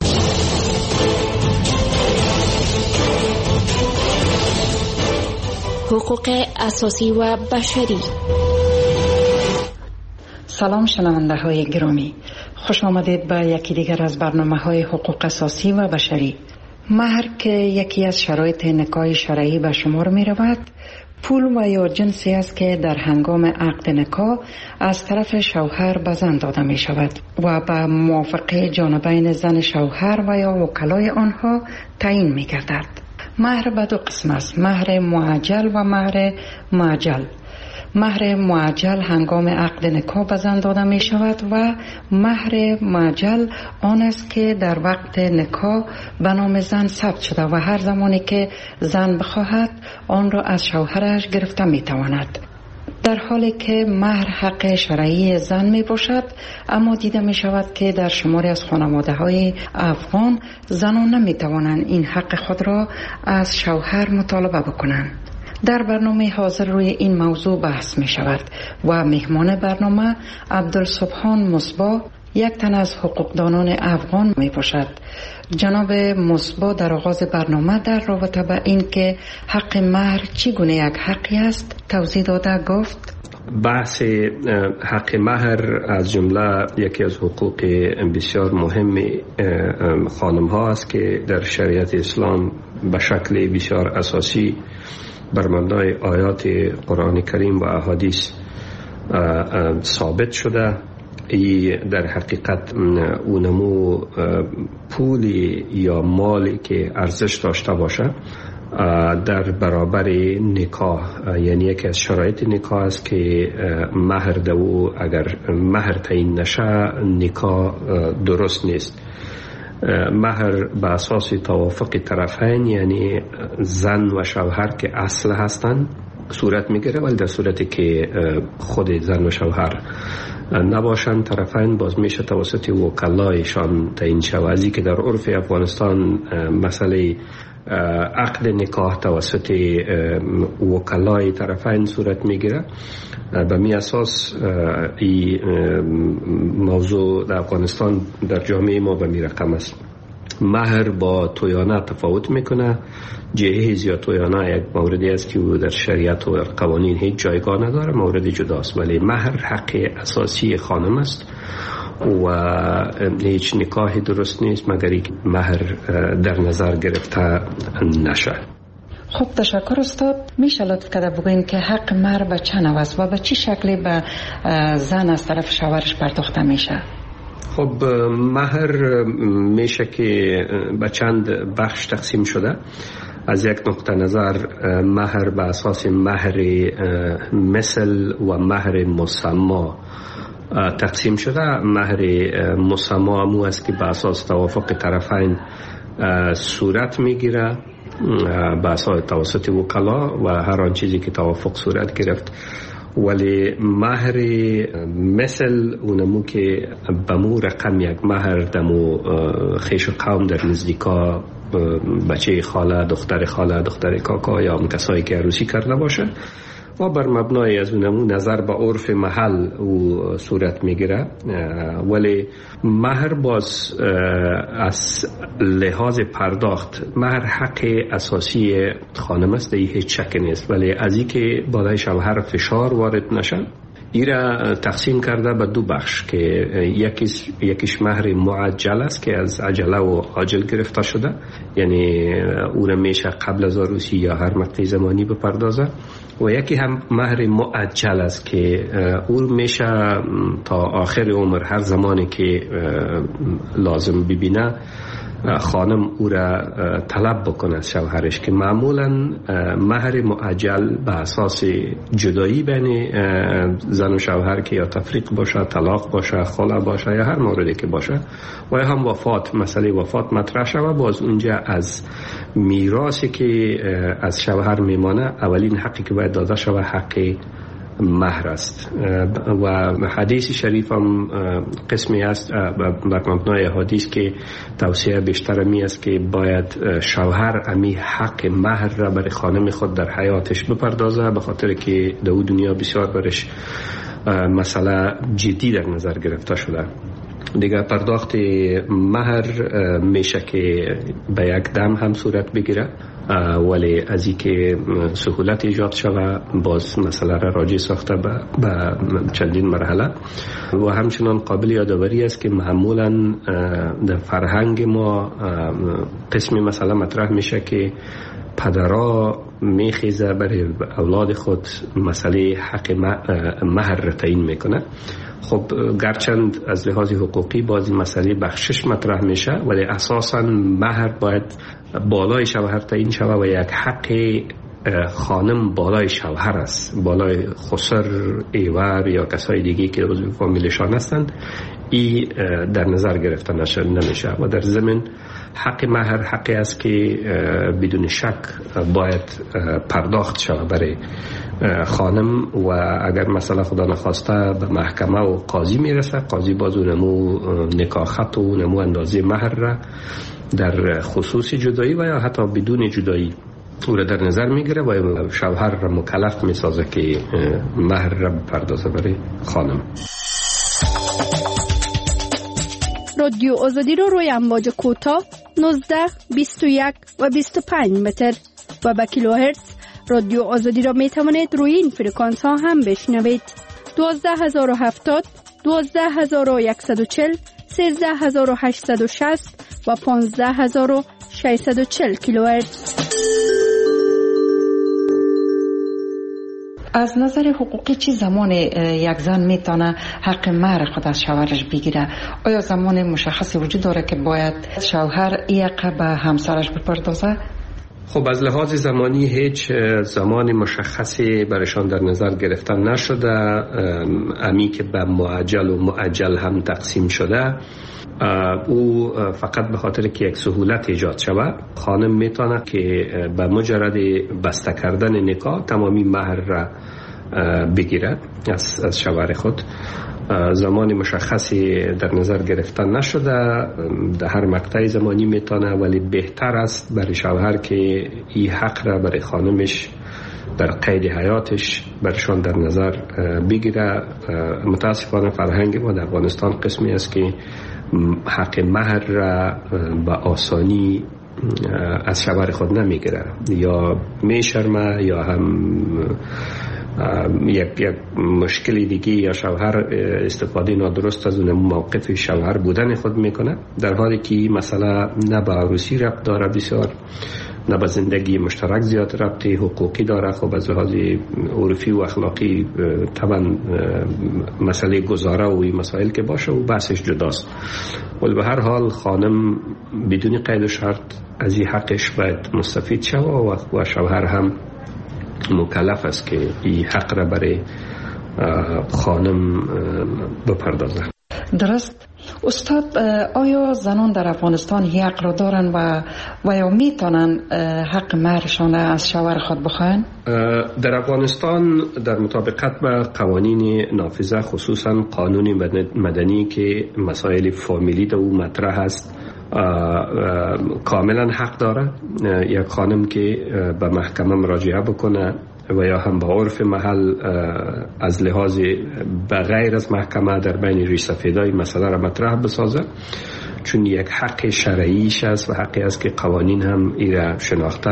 حقوق اساسی و بشری. سلام شنونده های گرامی، خوش آمدید به یکی دیگر از برنامه های حقوق اساسی و بشری. مهر که یکی از شرایط نکاح شرعی به شمار می رود، پول و یا جنسی است که در هنگام عقد نکاح از طرف شوهر به زن داده می شود و به موافقه جانبین زن شوهر و یا وکلای آنها تعیین می گردد. مهر به دو قسم است: مهر معجل و مهر معجل. مهر معجل هنگام عقد نکاح به زن داده می شود و مهر معجل آن است که در وقت نکاح به نام زن ثبت شده و هر زمانی که زن بخواهد آن را از شوهرش گرفته می تواند. در حالی که مهر حق شرعی زن می باشد، اما دیده می شود که در شماری از خانواده های افغان زنان نمی توانند این حق خود را از شوهر مطالبه بکنند. در برنامه حاضر روی این موضوع بحث می شود و مهمان برنامه عبدالسبحان مصباح، یک تن از حقوقدانان افغان می باشد. جناب مصباح در آغاز برنامه در رابطه به این که حق مهر چگونه یک حقی است توضیح داده گفت: بحث حق مهر از جمله یکی از حقوق بسیار مهم خانم ها است که در شریعت اسلام به شکل بسیار اساسی بر مبنای آیات قرآن کریم و احادیث ثابت شده. ای در حقیقت اونمو پولی یا مالی که ارزش داشته باشه در برابر نکاح، یعنی یکی از شرایط نکاح است که مهر دو اگر مهر تعیین نشه نکاح درست نیست. مهر به اساس توافق طرفین، یعنی زن و شوهر که اصل هستند، صورت میگیره، ولی در صورتی که خود زن و شوهر نباشند طرفین، باز میشه توسط وکلایشان تعیین شود. ازی که در عرف افغانستان مسئله عقد نکاح توسط وکلای طرفین صورت میگیره. به می اساس این موضوع در افغانستان در جامعه ما به می رقم است. مهر با تویانه تفاوت میکنه. جهیز یا تویانه یک موردی است که در شریعت و قوانین هیچ جایگاه نداره، مورد جداست، ولی مهر حق اساسی خانم است و هیچ نکاح درست نیست مگر اینکه مهر در نظر گرفته نشه. خب تشکر استاد. میشه لطف کرده بگوین که حق مهر به چه نوع است و به چه شکلی به زن از طرف شوهرش پرداخته میشه؟ خب مهر میشه که به چند بخش تقسیم شده. از یک نقطه نظر مهر به اساس مهر مثل و مهر مسما تقسیم شده. مهر مسما امو است که به اساس توافق طرفین صورت میگیره به اساس توسط وکلا و هر آن چیزی که توافق صورت گرفت. ولی مهر مثل اونمو که بمو رقم یک مهر دمو خیش قوم در نزدیکا بچه خاله، دختر خاله، دختر کاکا یا هم کسایی که عروسی کرده باشه و بر مبنای از اونمو نظر به عرف محل او صورت میگیره. ولی مهر باز از لحاظ پرداخت مهر حق اساسی خانم است، این هیچ شک نیست، ولی از این که بالای شوهر فشار وارد نشن ایرا تقسیم کرده به دو بخش که یکیش مهر معجل است که از عجله و عاجل گرفته شده، یعنی اون میشه قبل از عروسی یا هر مقطع زمانی بپردازه، و یکی هم مهر معجل است که اون میشه تا آخر عمر هر زمانی که لازم ببینه خانم او را طلب بکنه شوهرش، که معمولا مهر معجل به اساس جدایی بین زن و شوهر که یا تفریق باشه، طلاق باشه، خلع باشه یا هر موردی که باشه و یا هم وفات، مسئله وفات مطرح شده، باز اونجا از میراثی که از شوهر میمانه اولین حقی که باید داده شود حق مهر است. و حدیث شریف هم قسمی است بر مبنای حدیث که توصیه بیشتر می است که باید شوهر امی حق مهر را برای خانم خود در حیاتش بپردازه، به خاطر که در دنیا بسیار برش مسئله جدی در نظر گرفته شده. دیگه پرداخت مهر میشه که به یک دم هم صورت بگیره، ولی از این که سهولت ایجاد شوه باز مسئله را راجع ساخته به چندین مرحله. و همچنان قابل یادآوری است که معمولا در فرهنگ ما قسمی مسئله مطرح میشه که پدرها میخیزه برای اولاد خود مسئله حق مهر را تعیین میکنه. خب گرچند از لحاظ حقوقی بازی مسئله بخشش مطرح میشه، ولی اساساً مهر باید بالای شوهر تعیین شود و یک حق خانم بالای شوهر است، بالای خسر، ایور یا کسای دیگه که عضو فامیلشان هستند. این در نظر گرفته نمیشه و در ضمن حق مهر حقی است که بدون شک باید پرداخت شود برای خانم و اگر مثلا خدا نخواسته به محکمه و قاضی میرسه، قاضی باز نمو نکاح خط و نمو اندازه مهر را در خصوص جدایی و یا حتی بدون جدایی او را در نظر میگیره و شوهر را مکلف میسازه که مهر را پردازه برای خانم. رادیو آزادی رو روی امواج کوتاه 19, 21 و 25 متر و به کیلوهرتز رادیو آزادی را می توانید روی این فرکانس ها هم بشنوید. 12070 12140 13860 و 15640 کیلوهرتز. از نظر حقوقی چی زمان یک زن میتونه حق مهر خود از شوهرش بگیره؟ آیا زمان مشخصی وجود داره که باید شوهر این حق به همسرش بپردازه؟ خب از لحاظ زمانی هیچ زمان مشخصی برشان در نظر گرفتن نشده. امی که به معجل و مؤجل هم تقسیم شده او فقط به خاطر که یک سهولت ایجاد شود، خانم میتونه که به مجرد بسته کردن نکاح تمامی مهر را بگیرد از شوهر خود. زمان مشخصی در نظر گرفتن نشده، در هر مقطع زمانی میتونه، ولی بهتر است برای شوهر که این حق را برای خانمش در قید حیاتش برشان در نظر بگیره. متاسفانه فرهنگ ما در افغانستان قسمی است که حق مهر را به آسانی از شوهر خود نمیگیره، یا میشرمه یا هم یک مشکلی دیگه یا شوهر استفاده نادرست از اون موقف شوهر بودن خود میکنه، در حالی که مسئله نه به عروسی ربط داره بسیار، نه به زندگی مشترک زیاد ربط حقوقی داره. خب از لحاظ عرفی و اخلاقی طبعا مسئله گذاره و این مسائل که باشه و بحثش جداست، ولی به هر حال خانم بدون قید و شرط از این حقش باید مستفید شود و شوهر هم مکلف است که این حق را برای خانم بپردازه. درست. استاد، آیا زنان در افغانستان حق را دارن و یا میتونن حق مهرشان از شوهر خود بخواهن؟ در افغانستان در مطابقت با قوانین نافذه، خصوصا قانون مدنی که مسائل فامیلی در او مطرح است، کاملا حق داره یک خانم که به محکمه مراجعه بکنه و یا هم به عرف محل از لحاظ بغیر از محکمه در بین ریش سفیدای مسئله را مطرح بسازه، چون یک حق شرعیش است و حقی است که قوانین هم ایره شناخته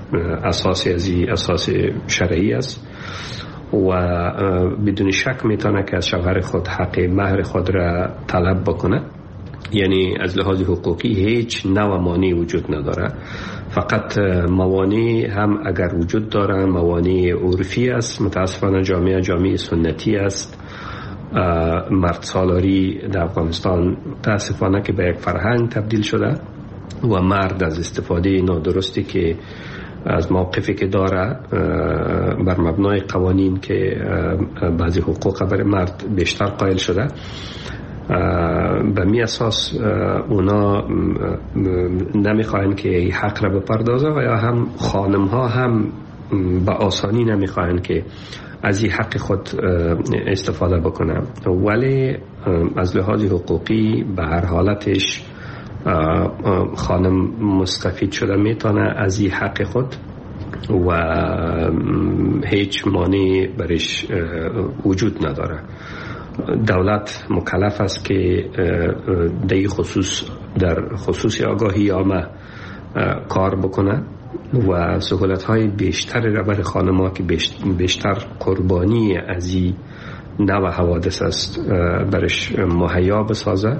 اساس شرعی است و بدون شک میتونه که از شوهر خود حق مهر خود را طلب بکنه. یعنی از لحاظ حقوقی هیچ نوع مانعی وجود نداره، فقط موانع هم اگر وجود داره موانع عرفی است. متاسفانه جامعه سنتی است. مرد سالاری در افغانستان متاسفانه که به یک فرهنگ تبدیل شده و مرد از استفاده نادرستی که از موقفی که داره بر مبنای قوانین که بعضی حقوق برای مرد بیشتر قائل شده، به می اساس اونا نمیخواین که حق را بپردازه و یا هم خانم ها هم به آسانی نمیخواین که از این حق خود استفاده بکنه، ولی از لحاظ حقوقی به هر حالتش خانم مستفید شده میتونه از این حق خود و هیچ مانع برش وجود نداره. دولت مکلف است که در خصوص آگاهی عامه کار بکنه و سهولت‌های بیشتر را برای خانم‌ها که بیشتر قربانی از این نوع حوادث است برش مهیا بسازه،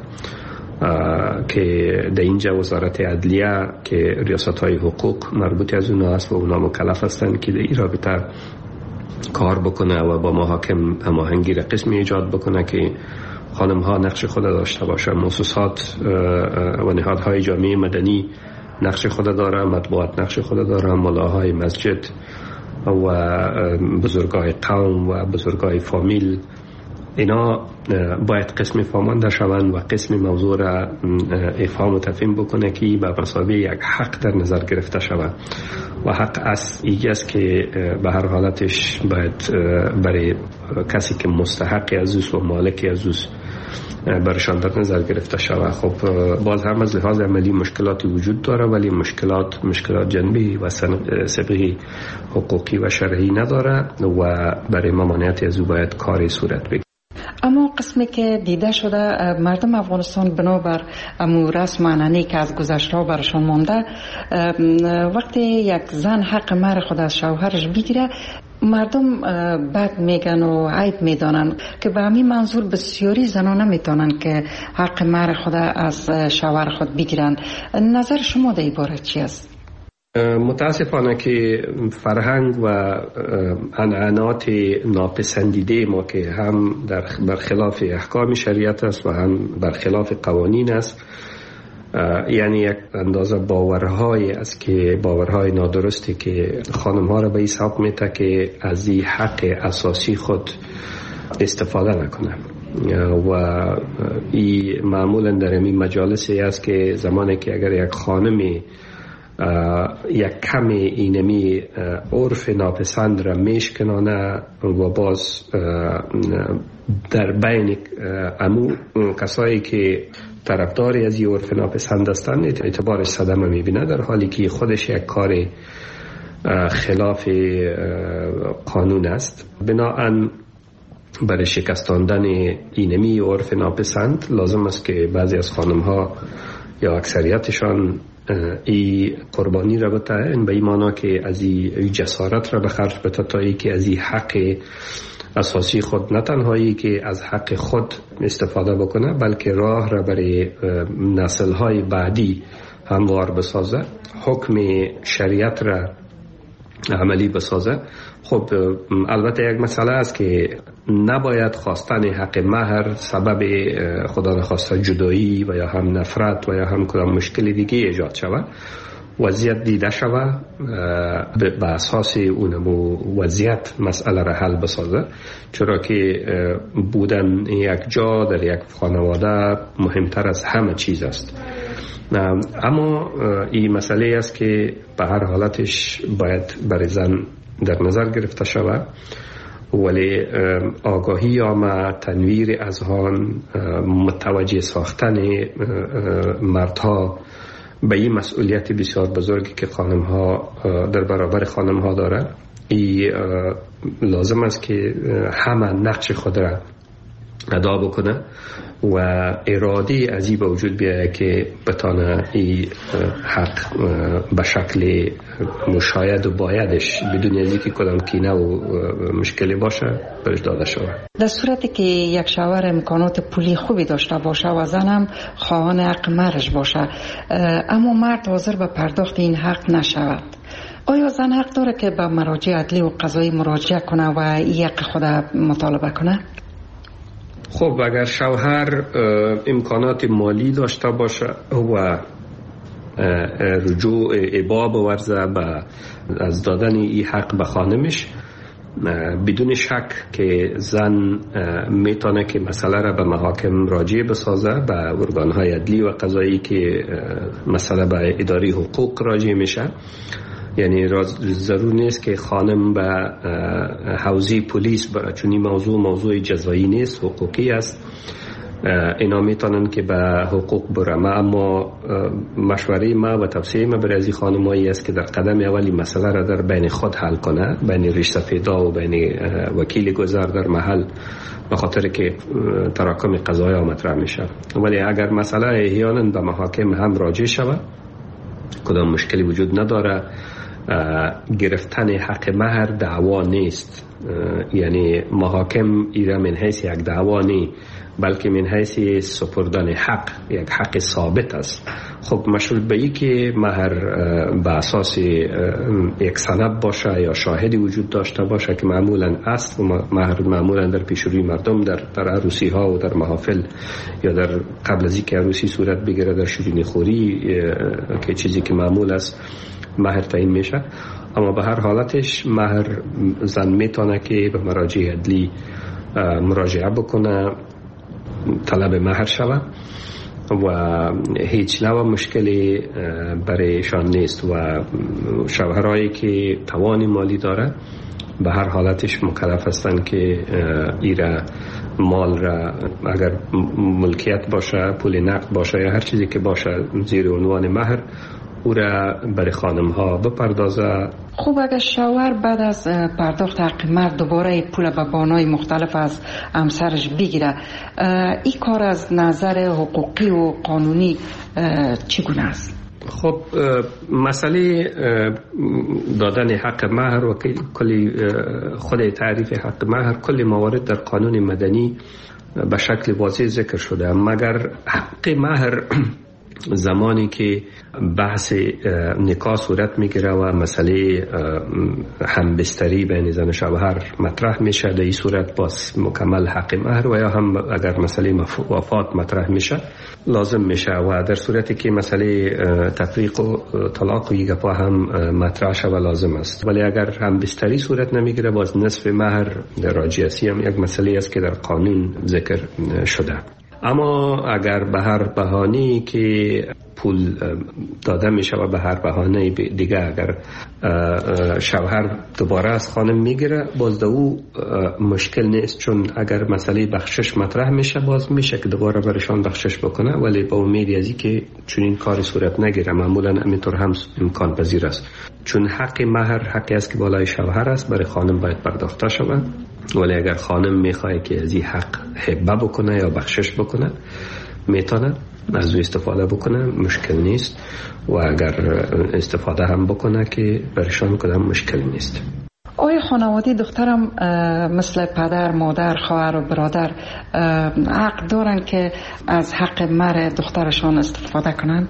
که در اینجا وزارت عدلیه که ریاست‌های حقوق مربوط از اونها است و اونها مکلف هستند که در این رابطه کار بکنه و با محاکم هماهنگی قسمی ایجاد بکنه که خانم‌ها نقش خود داشته باشه. مؤسسات و نهادهای جامعه مدنی نقش خود داره، مطبوعات نقش خود داره، ملاهای مسجد و بزرگای قوم و بزرگای فامیل، اینا باید قسم فهمانده شوند و قسم موضوع را افهام و تفهیم بکنه که به مثابه یک حق در نظر گرفته شود و حق است که به هر حالتش باید برای کسی که مستحق از و مالک از برشان در نظر گرفته شود. خب باز هم از لحاظ عملی مشکلاتی وجود داره، ولی مشکلات جنبی و سبقی حقوقی و شرعی نداره و برای ممانعت از او باید کاری صورت بگیره. اما قسمی که دیده شده مردم افغانستان بنابر امو رسم عنعنه‌ای که از گذشته برشان مانده، وقتی یک زن حق مهر خود از شوهرش بگیره مردم بد میگن و عیب میدانن که به همین منظور بسیاری زنان نمیتونن که حق مهر خود از شوهر خود بگیرن. نظر شما در این باره چی است؟ متاسفانه که فرهنگ و عنعنات ناپسندیده ما که هم برخلاف احکام شریعت است و هم برخلاف قوانین است، یعنی یک اندازه باورهای نادرستی که خانم ها را به این سبب میته که از این حق اساسی خود استفاده نکنه و این معمولا در این مجالسی است که زمانی که اگر یک خانمی یک کم اینمی عرف ناپسند را میشکنانه و باز در بین امو کسایی که طرفداری از این عرف ناپسند هستند اعتبارش صدمه میبینه، در حالی که خودش یک کار خلاف قانون است. بنابراین برای شکستاندن اینمی عرف ناپسند لازم است که بعضی از خانم ها یا اکثریتشان ای قربانی را بتاین، به این معنا که از این جسارت را به خرج بده تا ای که از این حق اساسی خود نه تنهایی که از حق خود استفاده بکنه، بلکه راه را برای نسل‌های بعدی هموار بسازه، حکم شریعت را عملی بسازه. خب البته یک مسئله است که نباید خواستن حق مهر سبب خدا نخواسته جدایی و یا هم نفرت و یا هم کدام مشکل دیگه ایجاد شود. وضعیت دیده شود به اساس اونمو وضعیت مسئله را حل بسازه، چرا که بودن یک جا در یک خانواده مهمتر از همه چیز است. اما این مسئله است که به هر حالتش باید برای زن در نظر گرفته شود، ولی آگاهی عامه، تنویر اذهان، متوجه ساختن مردها به این مسئولیت بسیار بزرگی که خانم‌ها در برابر خانم‌ها داره، این لازم است که همه نقش خود را ادا بکنه و اراده از این به وجود بیاید که بتانه این حق به شکل مشاید و بایدش بدون از اینکه کدام کینه و مشکلی باشه برش داده شود. در صورتی که یک شوهر امکانات پولی خوبی داشته باشه و زنم خواهان حق مهرش باشه اما مرد حاضر به پرداخت این حق نشود، آیا زن حق داره که به مراجع عدلی و قضایی مراجعه کنه و این حق خود مطالبه کنه؟ خب اگر شوهر امکانات مالی داشته باشه و رجوع ابا بورزه از دادن این حق به خانمش، بدون شک که زن میتونه که مسئله را به محاکم راجع بسازه، به ارگانهای عدلی و قضایی که مسئله به اداره حقوق راجع میشه. یعنی ضرور نیست که خانم به حوزه پلیس چون این موضوع جزایی نیست، حقوقی است اینا میتونن که به حقوق برم. اما مشوره ما و توصیه ما برای از خانمایی است که در قدم اولی مسئله را در بین خود حل کنه، بین ریش سفیدا و بین وکیل گذار در محل، به خاطر که تراکم قضایا مطرح میشه. ولی اگر مسئله احیانا به محاکم هم راجع شود، کدام مشکلی وجود نداره. گرفتن حق مهر دعوا نیست، یعنی محاکم ایرا من حیث یک دعوا نیست، بلکه من حیث سپردن حق، یک حق ثابت است. خب مشروط به این که مهر به اساس یک سند باشه یا شاهدی وجود داشته باشه که معمولا است. مهر معمولا در پیشروی مردم در عروسی ها و در محافل یا در قبل از اینکه عروسی صورت بگیره در شیرینی خوری که چیزی که معمول است مهر تعیین میشه. اما به هر حالتش مهر زن میتونه که به مراجع عدلی مراجعه بکنه، طلب مهر شود و هیچ نوع مشکلی برایشان نیست. و شوهرایی که توان مالی داره به هر حالتش مکلف هستند که ایره مال را اگر ملکیت باشه، پول نقد باشه یا هر چیزی که باشه زیر عنوان مهر، او را برای خانم ها بپردازه. خوب اگر شوهر بعد از پرداخت حق مهر دوباره پول به بانای مختلف از همسرش بگیره، این کار از نظر حقوقی و قانونی چگونه است؟ خب مسئله دادن حق مهر و کلی خود تعریف حق مهر، کلی موارد در قانون مدنی به شکل واضح ذکر شده، مگر حق مهر زمانی که بحث نکاح صورت میگیره و مسئله همبستری بین زن و شوهر مطرح میشه، در این صورت باز مکمل حق مهر، و یا هم اگر مسئله وفات مطرح میشه لازم میشه، و در صورتی که مسئله تفریق و طلاق و یگپا هم مطرح شود لازم است. ولی اگر همبستری صورت نمیگیره باز نصف مهر در راجعیتی هم یک مسئله است که در قانون ذکر شده. اما اگر به هر بهانه‌ای که پول داده میشه و به هر بهانه دیگه اگر شوهر دوباره از خانم میگیره، باز او مشکل نیست، چون اگر مسئله بخشش مطرح میشه باز میشه که دوباره برشان بخشش بکنه، ولی با امید از اینکه چون این کاری صورت نگیره معمولا همینطور هم امکان پذیر است. چون حق مهر حقی است که بالای شوهر است، برای خانم باید پرداخته شود. ولی اگر خانم میخواه که از این حق هبه بکنه یا بخشش بکنه میتونه از او استفاده بکنه، مشکل نیست. و اگر استفاده هم بکنه که برشان کدام مشکل نیست. آیا خانواده دخترم مثل پدر، مادر، خواهر و برادر حق دارن که از حق مهر دخترشان استفاده کنند؟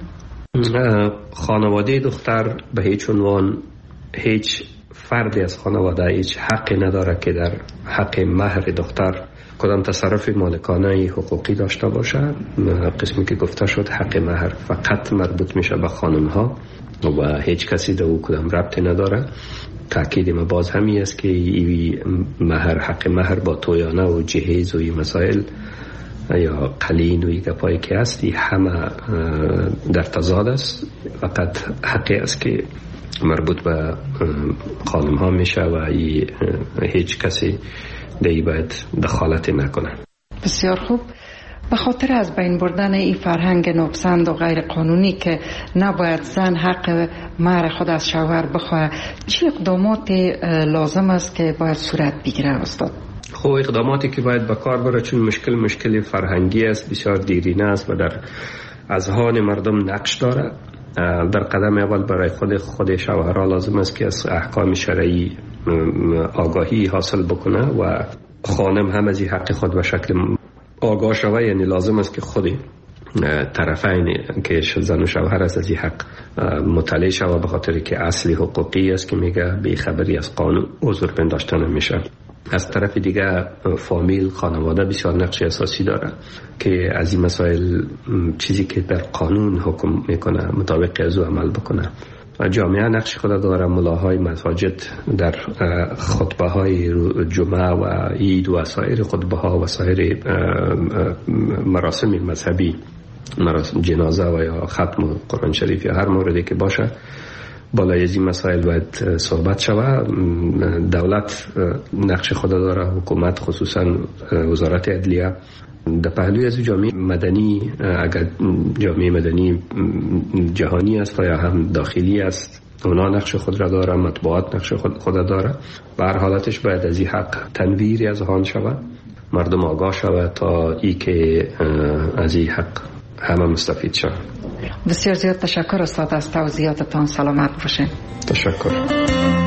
خانواده دختر به هیچ عنوان، هیچ فردی از خانواده هیچ حقی نداره که در حق مهر دختر کدام تصرف مالکانه حقوقی داشته باشه. قسمی که گفته شد حق مهر فقط مربوط میشه به خانم ها و هیچ کسی در او کدام ربطی نداره. تأکید ما باز همی است که مهر، حق مهر با تویانه و جهیز و این مسائل یا قلین و این گپایی که هستی همه در تضاد است. فقط حقی است که مربوط به خانم ها میشه و هیچ کسی دیگه باید دخالت نکنه. بسیار خوب. به خاطر از بین بردن این فرهنگ ناپسند و غیر قانونی که نباید زن حق مهر خود از شوهر بخواه، چه اقدامات لازم است که باید صورت بگیره استاد؟ خب اقداماتی که باید به کار بره، چون مشکل فرهنگی است، بسیار دیرینه است و در اذهان مردم نقش داره. در قدم اول برای خود شوهرها لازم است که از احکام شرعی آگاهی حاصل بکنه و خانم هم از این حق خود به شکل آگاه شوه. یعنی لازم است که خود طرفین که زن و شوهر است از این حق مطلع شوه، به خاطر که اصلی حقوقی است که میگه بی خبری از قانون عذر پنداشته نمیشه. از طرف دیگه فامیل، خانواده بسیار نقش اساسی داره که از این مسائل چیزی که در قانون حکم میکنه مطابق از او عمل بکنه. و جامعه نقش خود داره. ملاهای مساجد در خطبه های جمعه و عید و سایر خطبه ها و سایر مراسم مذهبی، مراسم جنازه و یا ختم قرآن شریف یا هر موردی که باشه، بالای از این مسائل باید صحبت شود. دولت نقش خود داره، حکومت خصوصا وزارت عدلیه در پهلوی از جامعه مدنی، اگر جامعه مدنی جهانی است یا هم داخلی است، اونا نقش خود را داره، مطبوعات نقش خود را داره. به هر حالتش باید از این حق تنویری از آن شود، مردم آگاه شود تا ای که از این حق همه مستفید شود. بسیار زیاد تشکر استاد، از توضیحاتتان. سلامت باشین. تشکر.